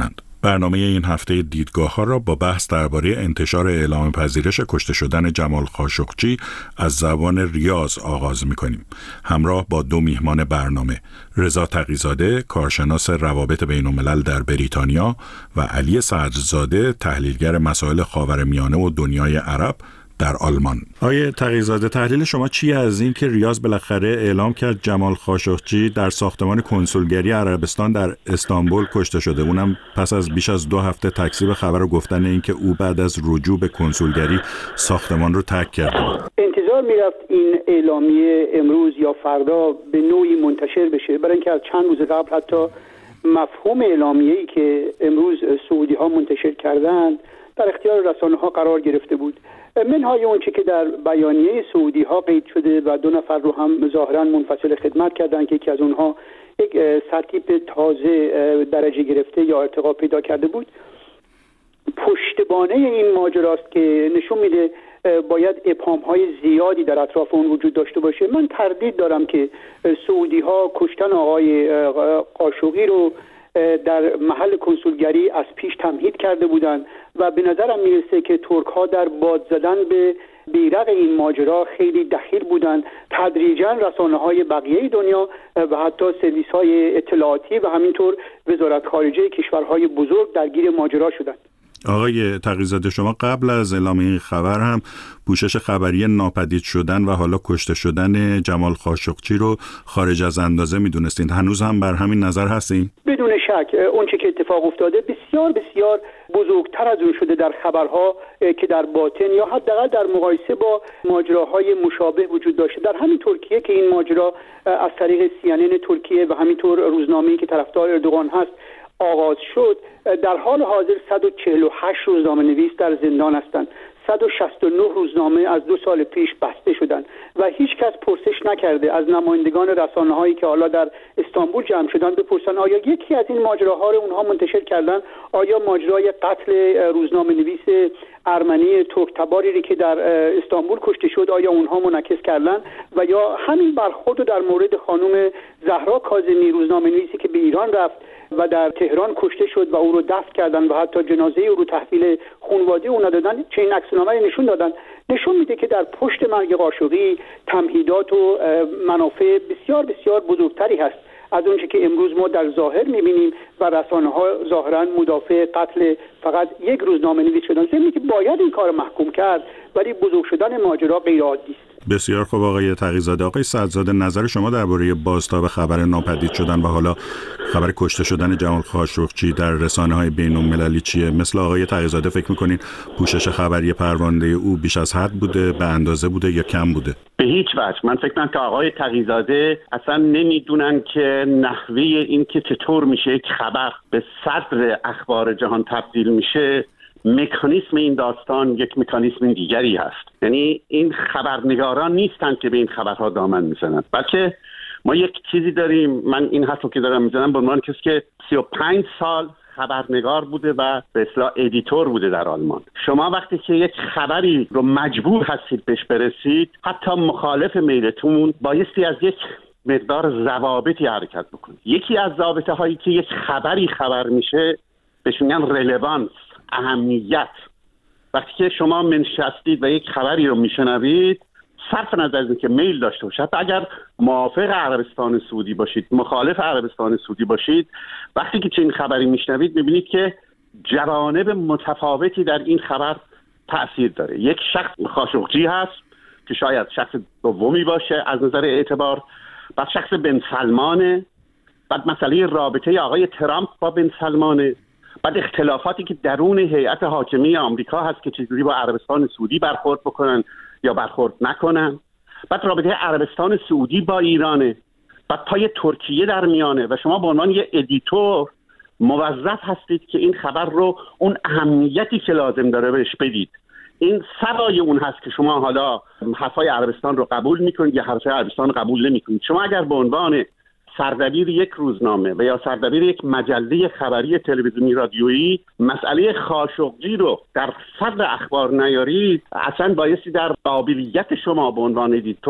برنامه این هفته دیدگاه‌ها را با بحث درباره انتشار اعلام پذیرش کشته شدن جمال خاشقچی از زبان ریاض آغاز می‌کنیم. همراه با دو میهمان برنامه، رضا تقی‌زاده، کارشناس روابط بین‌الملل در بریتانیا و علی صدرزاده، تحلیلگر مسائل خاورمیانه و دنیای عرب در آلمان. آیه تقی‌زاده، تحلیل شما چیه از این که ریاض بالاخره اعلام کرد جمال خاشقچی در ساختمان کنسولگری عربستان در استانبول کشته شده، اونم پس از بیش از دو هفته تکذیب خبر و گفتن اینکه او بعد از رجوع به کنسولگری ساختمان رو ترک کرده بود؟ انتظار میرفت این اعلامیه امروز یا فردا به نوعی منتشر بشه، برای اینکه از چند روز قبل حتی مفهوم اعلامیه‌ای که امروز سعودی‌ها منتشر کردند در اختیار رسانه‌ها قرار گرفته بود. منهای اون چه که در بیانیه سعودی ها قید شده و دو نفر رو هم ظاهرا منفصل خدمت کردن که یکی از اونها یک سرتیپ تازه درجه گرفته یا ارتقا پیدا کرده بود، پشتبانه این ماجراست که نشون میده باید ابهام های زیادی در اطراف اون وجود داشته باشه. من تردید دارم که سعودی ها کشتن آقای قاشقی رو در محل کنسولگری از پیش تمهید کرده بودند و به نظرم میرسه که ترک ها در باد زدن به بیرق این ماجرا خیلی دخیل بودند. تدریجا رسانه های بقیه دنیا و حتی سرویس های اطلاعاتی و همینطور وزارت خارجه کشورهای بزرگ درگیر ماجرا شدند. آقای تقی‌زاده، شما قبل از اعلام این خبر هم پوشش خبری ناپدید شدن و حالا کشته شدن جمال خاشقچی رو خارج از اندازه میدونستین. هنوز هم بر همین نظر هستین؟ بدون شک اون چه که اتفاق افتاده بسیار بسیار بزرگتر از اون شده در خبرها که در باطن یا حداقل در مقایسه با ماجراهای مشابه وجود داشته. در همین ترکیه که این ماجرا از طریق سی ان ان ترکیه و همینطور روزنامه‌ای که طرفدار اردوغان هست آغاز شد، در حال حاضر صد و چهل و هشت روزنامه نویس در زندان هستند. صد و شصت و نه روزنامه از دو سال پیش بسته شدند و هیچ کس پرسش نکرده از نمایندگان رسانه هایی که حالا در استانبول جمع شدن بپرسن آیا یکی از این ماجراها رو اونها منتشر کردن؟ آیا ماجرای قتل روزنامه نویس ارمنی ترک تباری که در استانبول کشته شد آیا اونها منعکس کردن؟ و یا همین برخورد رو در مورد خانم زهرا کاظمی روزنامه نویسی که به ایران رفت و در تهران کشته شد و او رو دفن کردن و حتی جنازه او رو تحویل خانواده او ندادن، چه این عکسنامه نشون دادن، نشون میده که در پشت مرگ قاشقی تمهیدات و منافع بسیار بسیار بزرگتری هست از اونچه که امروز ما در ظاهر میبینیم و رسانه ها ظاهرا مدافع قتل فقط یک روزنامه نویس شدن. ضمن که باید این کار محکوم کرد ولی بزرگ شدن ماجرا غیر عادی است. بسیار خوب آقای تقی‌زاده. آقای صدرزاده، نظر شما درباره بازتاب خبر ناپدید شدن و حالا خبر کشته شدن جمال خاشقچی در رسانه‌های بین‌المللی چیه؟ مثل آقای تقی‌زاده فکر می‌کنین پوشش خبری پرونده او بیش از حد بوده، به اندازه بوده یا کم بوده؟ به هیچ وجه. من فکر می‌کنم که آقای تقی‌زاده اصلا نمیدونن که نحوه این که چطور میشه یک خبر به صدر اخبار جهان تبدیل میشه، مکانیسم این داستان یک مکانیسم دیگری هست. یعنی این خبرنگاران نیستند که به این خبرها دامن میزنند، بلکه ما یک چیزی داریم. من این حرفو که دارم میزنم به عنوان کسی که سی و پنج سال خبرنگار بوده و به اصطلاح ادیتور بوده در آلمان. شما وقتی که یک خبری رو مجبور هستید بهش برسید، حتی مخالف میلتون بایستی از یک مقدار ضوابطی حرکت بکنید. یکی از ضوابط هایی که یک خبری خبر میشه بهش میگن رلوانس، اهمیت. وقتی که شما منشستید و یک خبری رو میشنوید، صرف نظر از اینکه میل داشته باشید، حتی اگر موافق عربستان سعودی باشید، مخالف عربستان سعودی باشید، وقتی که چنین خبری میشنوید میبینید که جوانب متفاوتی در این خبر تأثیر داره. یک شخص خاشقچی هست که شاید شخص دومی باشه از نظر اعتبار، بعد شخص بن سلمانه، بعد مسئله رابطه آقای ترامپ با بن سلمانه، بعد اختلافاتی که درون هیئت حاکمی آمریکا هست که چجوری با عربستان سعودی برخورد بکنن یا برخورد نکنن، بعد رابطه عربستان سعودی با ایرانه، بعد پای ترکیه در میانه و شما به عنوان یه ادیتور موظف هستید که این خبر رو اون اهمیتی که لازم داره بهش بدید. این سوای اون هست که شما حالا حرفای عربستان رو قبول میکنید یا حرفای عربستان رو قبول نمیکنید. شما اگر به عنوان سردبیر یک روزنامه و یا سردبیر یک مجله خبری تلویزیونی رادیویی مسئله خاشقچی رو در صدر اخبار نیارید، اصلا بایستی در قابلیت شما به عنوان ادیتور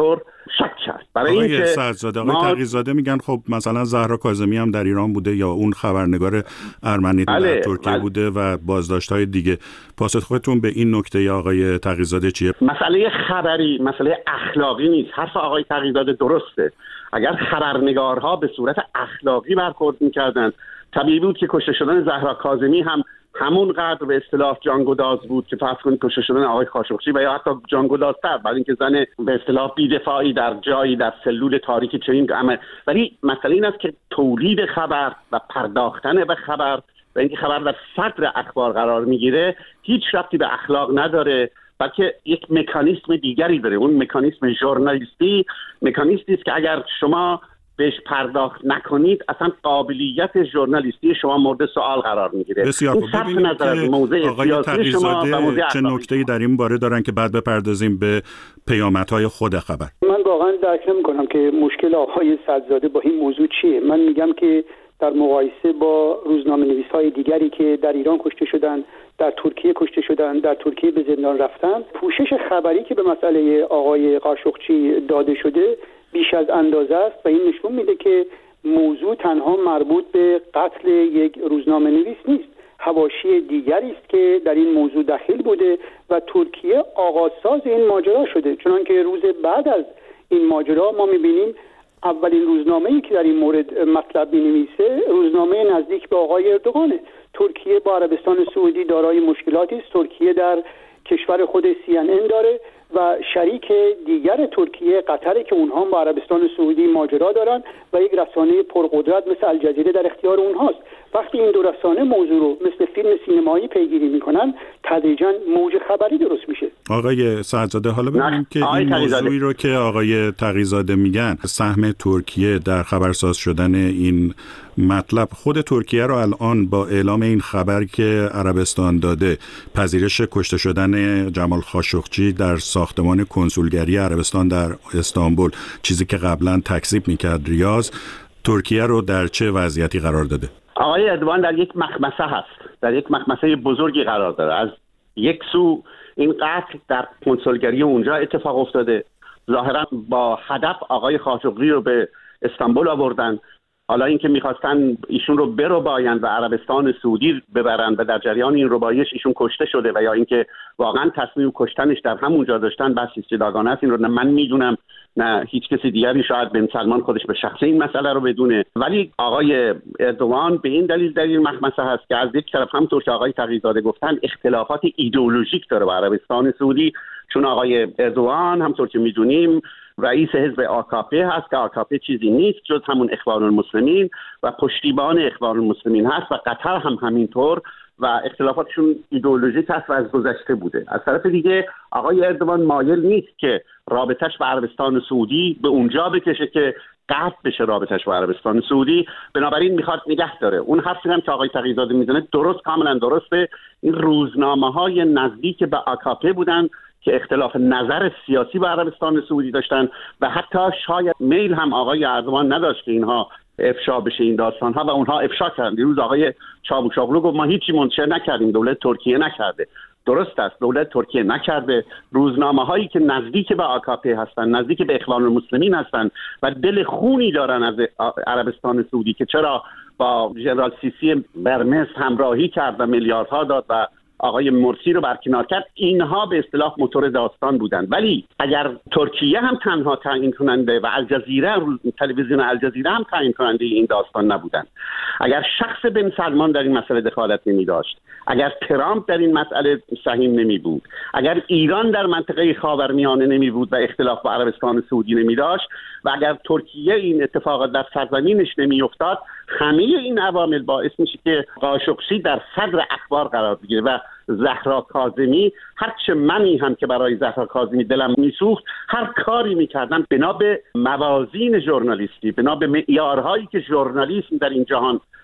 شک کرد. برای آقای اینکه سعدزاده، آقای ما... تقی‌زاده میگن خب مثلا زهرا کاظمی هم در ایران بوده یا اون خبرنگار ارمنی بله، در ترکیه بله. بوده و بازداشت‌های دیگه. پاسخ خودتون به این نکته آقای تقی‌زاده چیه؟ مسئله خبری مسئله اخلاقی نیست. حرف آقای تقی‌زاده درسته. اگر خبرنگارها به صورت اخلاقی برخورد می‌کردند، طبیعی بود که کشته شدن زهرا کاظمی هم همون قدر به اصطلاح جانگداز بود که فرض کنید کشته شدن آقای خاشقچی و یا حتی جانگدازتر، برای اینکه زن به اصطلاح بی‌دفاعی در جایی در سلول تاریکی چنین عمل. ولی مسئله این است که تولید خبر و پرداختن به خبر و اینکه خبر در صدر اخبار قرار میگیره هیچ ربطی به اخلاق نداره، بلکه یک مکانیسم دیگری داره. اون مکانیسم ژورنالیستی مکانیسمی است که اگر شما بهش پرداخت نکنید اصلا قابلیت ژورنالیستی شما مورد سوال قرار میگیره. بسیار خوب. ببینید که آقای تقی‌زاده چه نکته‌ای در این باره دارن که بعد بپردازیم به پیامدهای خود خبر. من واقعا درک نمی‌کنم که مشکل آقای سعدزاده با این موضوع چیه. من میگم که در مقایسه با روزنامه‌نویس‌های دیگری که در ایران کشته شدن، در ترکیه کشته شدن، در ترکیه به زندان رفتن، پوشش خبری که به مسئله آقای خاشقچی داده شده بیش از اندازه است و این نشون میده که موضوع تنها مربوط به قتل یک روزنامه‌نویس نیست. حواشی دیگری است که در این موضوع دخیل بوده و ترکیه آغازساز این ماجرا شده، چنانکه روز بعد از این ماجرا ما میبینیم اولین روزنامه‌ای که در این مورد مطلب می‌نویسه روزنامه نزدیک به آقای اردوغانه. ترکیه با عربستان سعودی دارای مشکلاتی است. ترکیه در کشور خود سی ان ان داره و شریک دیگر ترکیه قطره که اونها با عربستان سعودی ماجرا دارن و یک رسانه پرقدرت مثل الجزیره در اختیار اونهاست. وقتی این دو رسانه موضوع رو مثل فیلم سینمایی پیگیری میکنن تدریجاً موج خبری درست میشه. آقای سعدزاده، حالا ببینیم که این موضوعی رو که آقای تقی‌زاده میگن، سهم ترکیه در خبرساز شدن این مطلب، خود ترکیه رو الان با اعلام این خبر که عربستان داده پذیرش کشته شدن جمال خاشقچی در ساختمان کنسولگری عربستان در استانبول، چیزی که قبلا تکذیب میکرد ریاض، ترکیه رو در چه وضعیتی قرار داده؟ آقای اردوان در یک مخمسه هست، در یک مخمسه بزرگی قرار داره. از یک سو این قتل در کنسولگری اونجا اتفاق افتاده، ظاهرا با هدف آقای خاشقچی رو به استانبول آوردن. حالا اینکه میخواستن ایشون رو بربایند و عربستان سعودی ببرن و در جریان این ربایش ایشون کشته شده و یا اینکه واقعا تصمیم کشتنش در همونجا داشتن، بس جداگانه است. این رو نه من میدونم نه هیچ کسی دیگری، شاید بن سلمان خودش به شخصه این مسئله رو بدونه. ولی آقای اردوغان به این دلیل در این مخمسه هست که از یک طرف همونطور که آقای تقی‌زاده گفتن اختلافات ایدئولوژیک داره با عربستان سعودی، چون آقای اردوغان همونطور که میدونیم رئیس حزب آکاپی هست که آکاپی چیزی نیست جز همون اخوان المسلمین و پشتیبان اخوان المسلمین هست و قطر هم همینطور و اختلافاتشون ایدئولوژیک هست و از گذشته بوده. از طرف دیگه آقای اردوغان مایل نیست که رابطش با عربستان سعودی به اونجا بکشه که قطع بشه رابطش با عربستان سعودی، بنابراین میخواد نگه داره. اون حرفی هم که آقای تقی‌زاده میزنه درست، کاملا درسته. این روزنامه‌های نزدیک به آکاپی بودن که اختلاف نظر سیاسی با عربستان سعودی داشتن و حتی شاید میل هم آقای اردوغان نداشت که اینها افشا بشه این داستان ها و اونها افشا کردن. دیروز آقای چاوشاغلو گفت ما هیچی منتشر نکردیم، دولت ترکیه نکرده. درست است، دولت ترکیه نکرده. روزنامه هایی که نزدیک به آکاپی هستن، نزدیک به اخوان المسلمین هستن و دل خونی دارن از عربستان سعودی که چرا با ژنرال سیسی برمز همراهی کرد و میلیاردها داد و آقای مرسی رو برکنار کرد، اینها به اصطلاح موتور داستان بودن. ولی اگر ترکیه هم تنها تعیین کننده و الجزیره، تلویزیون الجزیره هم تعیین کننده این داستان نبودن، اگر شخص بن سلمان در این مسئله دخالت نمی داشت، اگر ترامپ در این مسئله سهیم نمی بود، اگر ایران در منطقه خاورمیانه نمی بود و اختلاف با عربستان سعودی نمی داشت و اگر ترکیه این اتفاقات در سرزمینش نمی افتاد، همه این عوامل باعث میشه که خاشقچی در صدر اخبار قرار بگیره و زهرا کاظمی، هرچه منی هم که برای زهرا کاظمی دلم میسوخت، هر کاری میکردم بنا به موازین ژورنالیستی، بنا به معیارهایی که ژورنالیسم در این جهان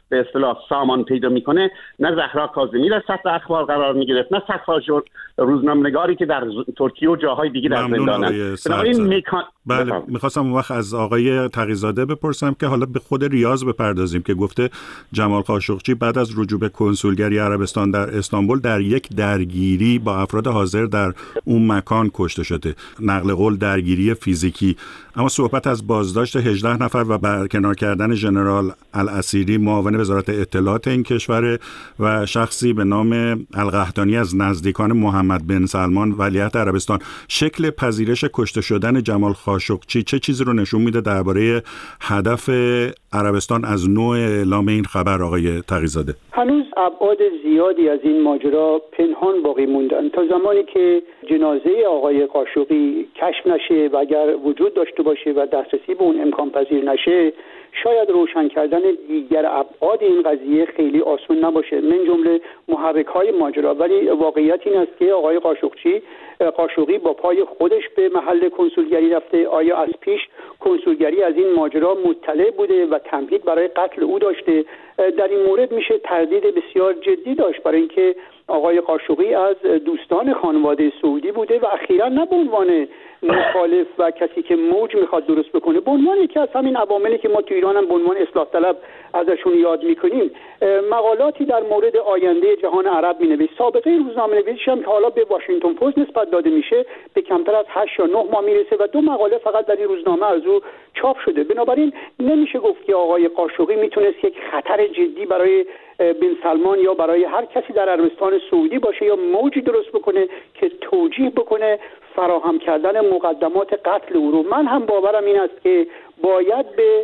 به اصطلاح سامان پیدا میکنه، نه زهرا کاظمی در سطح اخبار قرار میگرفت، نه صفا روزنامه‌نگاری که در ترکیه و جاهای دیگه در زندانن. بنابراین میکان... بله، میخواستم اون وقت از آقای تقی‌زاده بپرسم که حالا به خود ریاض بپردازیم که گفته جمال خاشقچی بعد از رجوع به کنسولگری عربستان در استانبول در یک درگیری با افراد حاضر در اون مکان کشته شده. نقل قول درگیری فیزیکی، اما صحبت از بازداشت هجده نفر و برکنار کردن ژنرال الاسیری معاون وزارت اطلاعات این کشور و شخصی به نام القحطانی از نزدیکان محمد بن سلمان ولیعهد عربستان. شکل پذیرش کشته شدن جمال خاشقچی چه چیزی رو نشون میده درباره هدف عربستان از نوع اعلام این خبر آقای تقی‌زاده؟ هنوز ابعاد زیادی از این ماجرا پنهان باقی موندن تا زمانی که جنازه آقای قاشقی کشف نشه و اگر وجود داشته باشه و دسترسی به اون امکان پذیر نشه، شاید روشن کردن دیگر ابعاد این قضیه خیلی آسان نباشه، من جمله محرک‌های ماجرا. ولی واقعیت این است که آقای قاشقچی قاشقی با پای خودش به محل کنسولگری رفته. آیا از پیش کنسولگری از این ماجرا مطلع بوده و تمهید برای قتل او داشته؟ در این مورد میشه تردید بسیار جدی داشت، برای اینکه آقای قاشقی از دوستان خانواده سعودی بوده و اخیراً نه به عنوان مخالف و کسی که موج میخواد درست بکنه، به عنوان یکی از همین عواملی که ما تو ایران هم به عنوان اصلاح طلب ازشون یاد میکنیم، مقالاتی در مورد آینده جهان عرب مینویسه. سابقه روزنامه‌نویسیش هم که حالا به واشنگتن پست نسبت داده میشه به کمتر از هشت یا نه ماه میرسه و دو مقاله فقط در این روزنامه از او چاپ شده. بنابراین نمیشه گفت که آقای قاشقی میتونست یک خطر جدی برای بن سلمان یا برای هر کسی در عربستان سعودی باشه یا موجی درست بکنه که توجیه بکنه فراهم کردن مقدمات قتل او رو. من هم باورم این است که باید به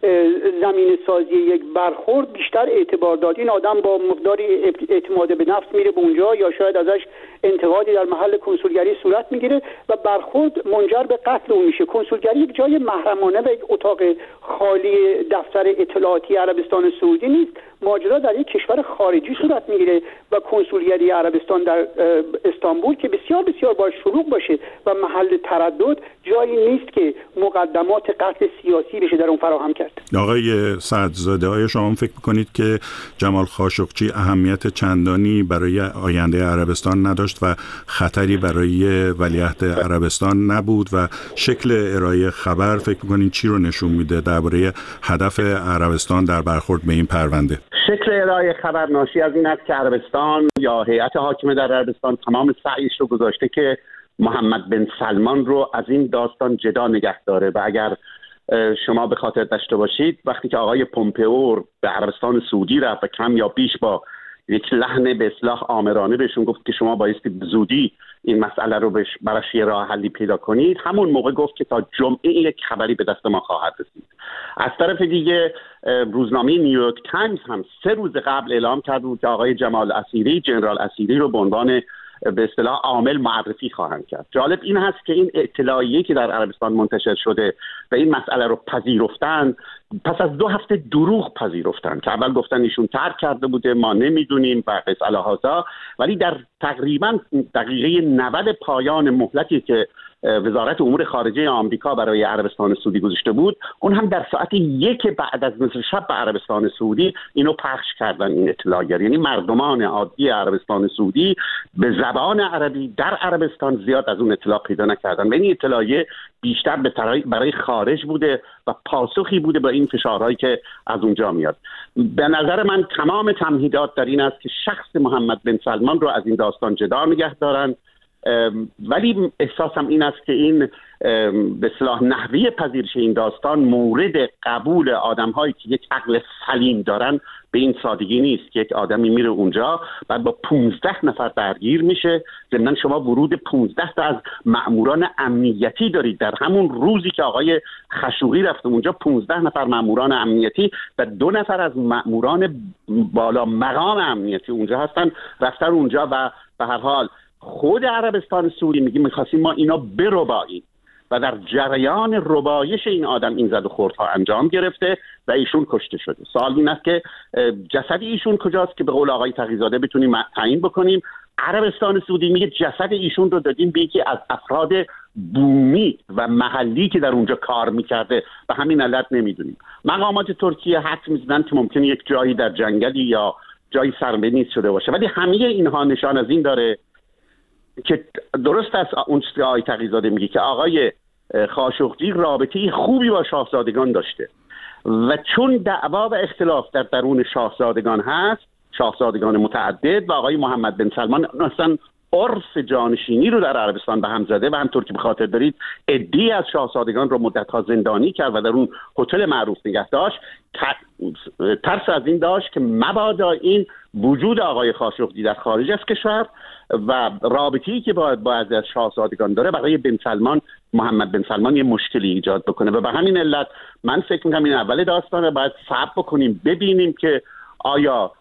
زمین سازی یک برخورد بیشتر اعتبار داد. این آدم با مقداری اعتماد به نفس میره به اونجا یا شاید ازش انتقادی در محل کنسولگری صورت میگیره و برخورد منجر به قتل اون میشه. کنسولگری یک جای محرمانه و یک اتاق خالی دفتر اطلاعاتی عربستان سعودی نیست. ماجرا در یک کشور خارجی صورت میگیره و کنسولگری عربستان در استانبول که بسیار بسیار باید شلوغ باشه و محل تردد جایی نیست که مقدمات قتل سیاسی بشه در اون فراهم کرد. آقای سعدزاده، آیا شما فکر میکنید که جمال خاشقچی اهمیت چندانی برای آینده عربستان نداشت و خطری برای ولیعهد عربستان نبود و شکل ارائه خبر فکر میکنید چی رو نشون میده درباره هدف عربستان در برخورد به این پرونده؟ شکل ارائه خبر ناشی از این است که عربستان یا هیئت حاکمه در عربستان تمام سعیش رو گذاشته که محمد بن سلمان رو از این داستان جدا نگه داره و اگر شما به خاطر داشته باشید وقتی که آقای پومپئو به عربستان سعودی رفت و کم یا بیش با یک لحن به اصلاح آمرانه بهشون گفت که شما بایستی به زودی این مسئله رو براش یه راه حلی پیدا کنید، همون موقع گفت که تا جمعه یک خبری به دست ما خواهد رسید. از طرف دیگه روزنامه نیویورک تایمز هم سه روز قبل اعلام کرد بود که آقای جمال اسیری، جنرال اسیری رو به عنوان به اصطلاح عامل معرفی خواهند کرد. جالب این هست که این اطلاعیه‌ای که در عربستان منتشر شده و این مسئله رو پذیرفتن، پس از دو هفته دروغ پذیرفتن که اول گفتن ایشون ترک کرده بوده، ما نمیدونیم و قصه الهازا، ولی در تقریبا دقیقه نود پایان مهلتی که وزارت امور خارجه آمریکا برای عربستان سعودی گذاشته بود، اون هم در ساعت یک بعد از نصف شب به عربستان سعودی اینو پخش کردن. این اطلاعیه، یعنی مردمان عادی عربستان سعودی به زبان عربی در عربستان زیاد از اون اطلاع پیدا نکردن و این اطلاعیه بیشتر به برای خارج بوده و پاسخی بوده با این فشارهایی که از اونجا میاد. به نظر من تمام تمهیدات در این است که شخص محمد بن سلمان رو از این داستان جدا نگه دارن، ولی احساسم این است که این به اصطلاح نحوه پذیرش این داستان مورد قبول آدم‌هایی که یک عقل سلیم دارن به این سادگی نیست که یک آدمی میره اونجا بعد با پانزده نفر درگیر میشه. ضمن شما ورود پانزده تا از مأموران امنیتی دارید. در همون روزی که آقای خشوقی رفته اونجا پانزده نفر مأموران امنیتی و دو نفر از مأموران بالا مقام امنیتی اونجا هستن، رفتن اونجا و به هر حال خود عربستان سعودی میگه میخواستیم ما اینا برباییم و در جریان ربایش این آدم این زد و خوردها انجام گرفته و ایشون کشته شده. سوال این است که جسد ایشون کجاست که به قول آقای تقی‌زاده بتونیم تعیین بکنیم. عربستان سعودی میگه جسد ایشون رو دادیم به یکی از افراد بومی و محلی که در اونجا کار میکرده به همین علت نمیدونیم. مقامات ترکیه حدس میزنن که ممکنه یک جایی در جنگلی یا جایی سربنیز شده باشه، ولی همه اینها نشان از این داره که درست است اون چیزی که آقای تقی‌زاده میگه که آقای خاشقجی رابطه خوبی با شاهزادگان داشته و چون دعوا و اختلاف در درون شاهزادگان هست، شاهزادگان متعدد و آقای محمد بن سلمان اصلا عرف جانشینی رو در عربستان به هم زده و همطور که به خاطر دارید عده‌ای از شاهزادگان رو مدت‌ها زندانی کرد و در اون هتل معروف نگه داشت. ترس از این داشت که مبادا این وجود آقای خاشقجی در خارج از کشور و رابطه‌ای که با بعضی از شاهزادگان داره برای بن سلمان، محمد بن سلمان، یه مشکلی ایجاد بکنه و به همین علت من فکر می‌کنم این اول داستانه، باید صبر بکنیم ببینیم که آیا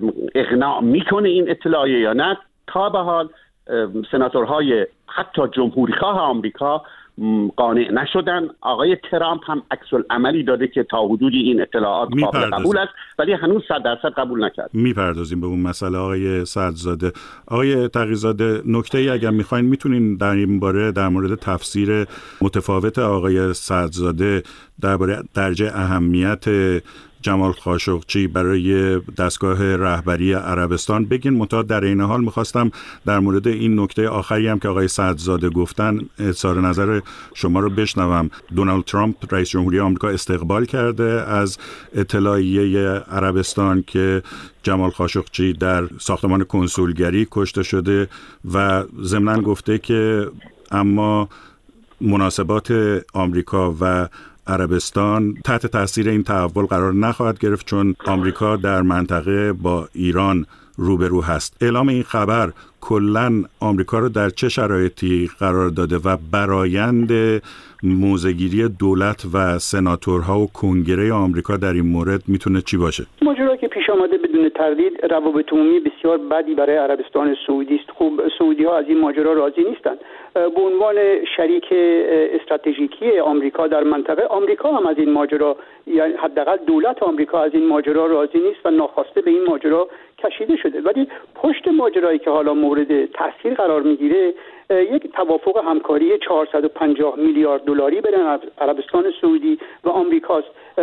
اقناع میکنه این اطلاعیه یا نه. تا به حال سناتورهای حتی جمهوری‌خواه آمریکا قانع نشدن. آقای ترامپ هم عکس العملی داده که تا حدودی این اطلاعات قابل قبول است، ولی هنوز صد درصد قبول نکرد. میپردازیم به اون مسئله. آقای سعدزاده، آقای تقی‌زاده، نکته‌ای اگر میخواین میتونین در این باره در مورد تفسیر متفاوت آقای سعدزاده درباره درجه اهمیت جمال خاشقجی برای دستگاه رهبری عربستان بگین. منتها در این حال میخواستم در مورد این نکته آخری هم که آقای سعدزاده گفتن اظهار نظر شما رو بشنوم. دونالد ترامپ رئیس جمهوری آمریکا استقبال کرده از اطلاعیه عربستان که جمال خاشقجی در ساختمان کنسولگری کشته شده و ضمناً گفته که اما مناسبات آمریکا و عربستان تحت تاثیر این تحول قرار نخواهد گرفت چون آمریکا در منطقه با ایران روبرو هست. اعلام این خبر کلاً آمریکا رو در چه شرایطی قرار داده و برآیند موضع‌گیری دولت و سناتورها و کنگره آمریکا در این مورد میتونه چی باشه؟ ماجرایی که پیش آمده بدون تردید روابط عمومی بسیار بدی برای عربستان سعودی است. خوب سعودی ها از این ماجرا راضی نیستند. به عنوان شریک استراتژیکی آمریکا در منطقه، آمریکا هم از این ماجرا، یعنی حداقل دولت آمریکا از این ماجرا راضی نیست و ناخواسته به این ماجرا کشیده شده. ولی پشت ماجرایی که حالا مورد تاثیر قرار میگیره یک توافق همکاری چهارصد و پنجاه میلیارد دلاری بین عربستان سعودی و آمریکاست.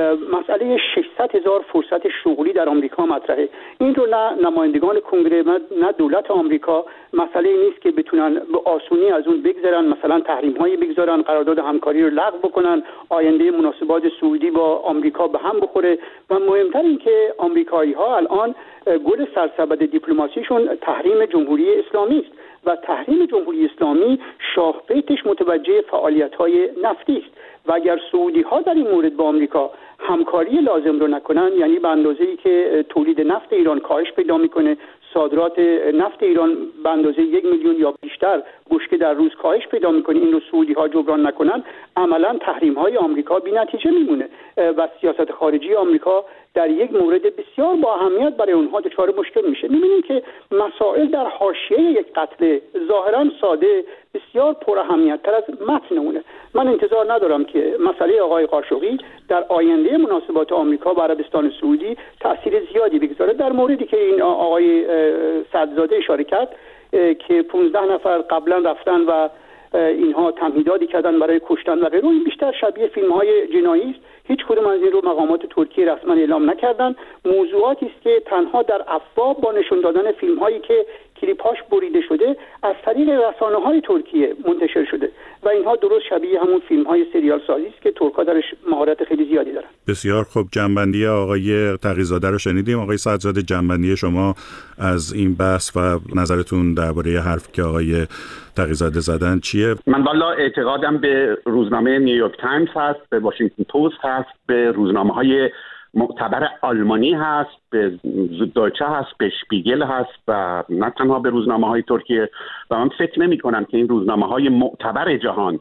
مسئله ششصد هزار فرصت شغلی در آمریکا مطرحه. این رو نه نمایندگان کنگره نه دولت آمریکا مسئله نیست که بتونن به آسونی از اون بگذرن، مثلا تحریم هایی بگذارن، قرارداد همکاری رو لغو بکنن، آینده مناسبات سعودی با آمریکا به هم بخوره. و مهمتر این که آمریکایی ها الان گل سرسبد دیپلماسیشون تحریم جمهوری اسلامی است و تحریم جمهوری اسلامی شاهپیتش متوجه فعالیت‌های نفتی است و اگر سعودی ها در این مورد با آمریکا همکاری لازم رو نکنن، یعنی به اندازه‌ای که تولید نفت ایران کاهش پیدا میکنه، صادرات نفت ایران به اندازه یک میلیون یا بیشتر بشکه در روز کاهش پیدا میکنه، این رو سعودی ها جبران نکنن، عملا تحریم های آمریکا بی نتیجه میمونه و سیاست خارجی آمریکا در یک مورد بسیار با اهمیت برای اونها دچار مشکل میشه. میبینیم که مسائل در حاشیه یک قتل ظاهرا ساده بسیار پر اهمیت تر از متن اونه. من انتظار ندارم که مسئله آقای خاشقجی در آینده مناسبات آمریکا و عربستان سعودی تأثیر زیادی بگذاره. در موردی که این آقای سعدزاده اشاره کرد که پانزده نفر قبلا رفتن و اینها تمهیداتی کردن برای کشتن و غیره، این بیشتر شبیه فیلم‌های جنایی است. هیچ کدوم از این رو مقامات ترکیه رسما اعلام نکردن. موضوعاتی است که تنها در افواه با نشون دادن فیلم‌هایی که کلیپ‌هاش بریده شده از طریق رسانه‌های ترکیه منتشر شده و اینها درست شبیه همون فیلم‌های سریال سازی است که ترک‌ها درش مهارت خیلی زیادی دارن. بسیار خوب، جنبندی آقای تقی‌زاده رو شنیدیم. آقای سعدزاده، جنبندی شما از این بحث و نظرتون درباره حرفی که آقای تقی‌زاده زدن چیه؟ من والا اعتقادم به روزنامه نیویورک تایمز هست، به واشنگتن پست هست، به روزنامه‌های معتبر آلمانی هست، به زوددویچه هست، به شپیگل هست و نه تنها به روزنامه‌های ترکیه. و من فکر نمی‌کنم که این روزنامه‌های معتبر جهان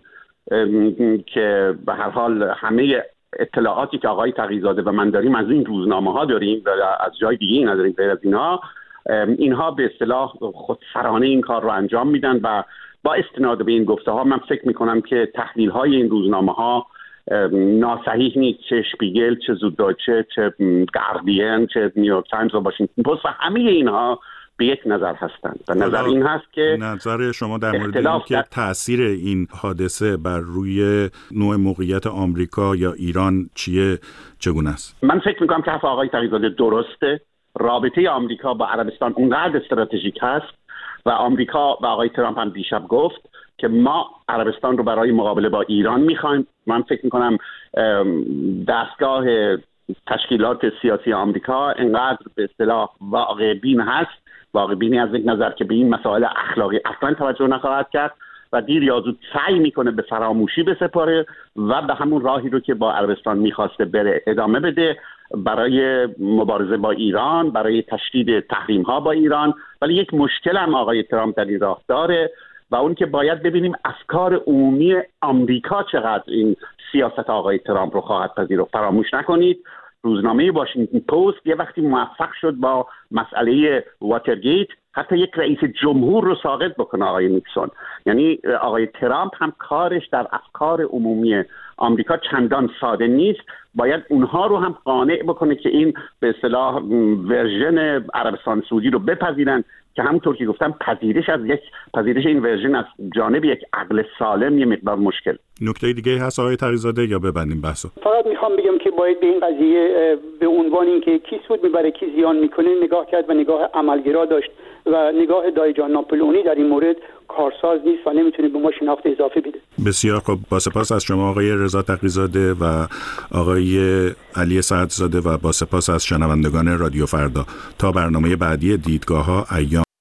که به هر حال همه اطلاعاتی که آقای تقی‌زاده و من داریم از این روزنامه‌ها داریم و از جای دیگه نداریم غیر از اینها، اینها به اصطلاح خودسرانه این کار رو انجام میدن و با استناد به این گفته‌ها من فکر می‌کنم که تحلیل‌های این روزنامه‌ها ناصحیح نیست، چه شپیگل، چه زوددویچه، چه گاردین، چه نیویورک تایمز و واشنگتن پست و همه اینها به یک نظر هستند و نظر این هست که نظر شما در مورد اینکه در... تأثیر این حادثه بر روی نوع موقعیت آمریکا یا ایران چیه چگونه است؟ من فکر میکنم که حرف آقای تقی‌زاده درسته. رابطه آمریکا با عربستان اونقدر استراتژیک هست و آمریکا و آقای ترامپ هم دیشب گفت که ما عربستان رو برای مقابله با ایران میخوایم. من فکر میکنم دستگاه تشکیلات سیاسی آمریکا انقدر به اصطلاح واقع بین هست، واقع بینی از یک نظر که به این مسائل اخلاقی اصلا توجه نخواهد کرد و دیر یا زود سعی میکنه به فراموشی بسپاره و به همون راهی رو که با عربستان میخواسته بره ادامه بده برای مبارزه با ایران، برای تشدید تحریم ها با ایران. ولی یک مشکل هم آقای ترامپ در این راه داره و اون که باید ببینیم افکار عمومی آمریکا چقدر این سیاست آقای ترامپ رو خواهد پذیرفت. فراموش نکنید روزنامه واشنگتن پست یه وقتی موفق شد با مسئله واترگیت حتی یک رئیس جمهور رو ساقط بکنه، آقای نیکسون. یعنی آقای ترامپ هم کارش در افکار عمومی آمریکا چندان ساده نیست. باید اونها رو هم قانع بکنه که این به اصطلاح ورژن عربستان سعودی رو بپذیرن که همونطور که گفتم پذیرش از یک پذیرش این ورژن از جانب یک عقل سالم یه مقدار مشکل. نکته دیگه هست آقای تقی‌زاده یا ببندیم بحثو؟ فقط میخوام بگم که باید به این قضیه به عنوان اینکه کی سود میبره کی زیان میکنه نگاه کرد و نگاه عملگرا داشت و نگاه دایجان ناپلئونی در این مورد کارساز نیست و نمیتونه به ما شناخت اضافه بده. بسیار خب، با سپاس از شما آقای رضا تقی‌زاده و آقای علی سعدزاده و با سپاس از شنوندگان رادیو فردا. تا برنامه بعدی دیدگاه‌ها، ایام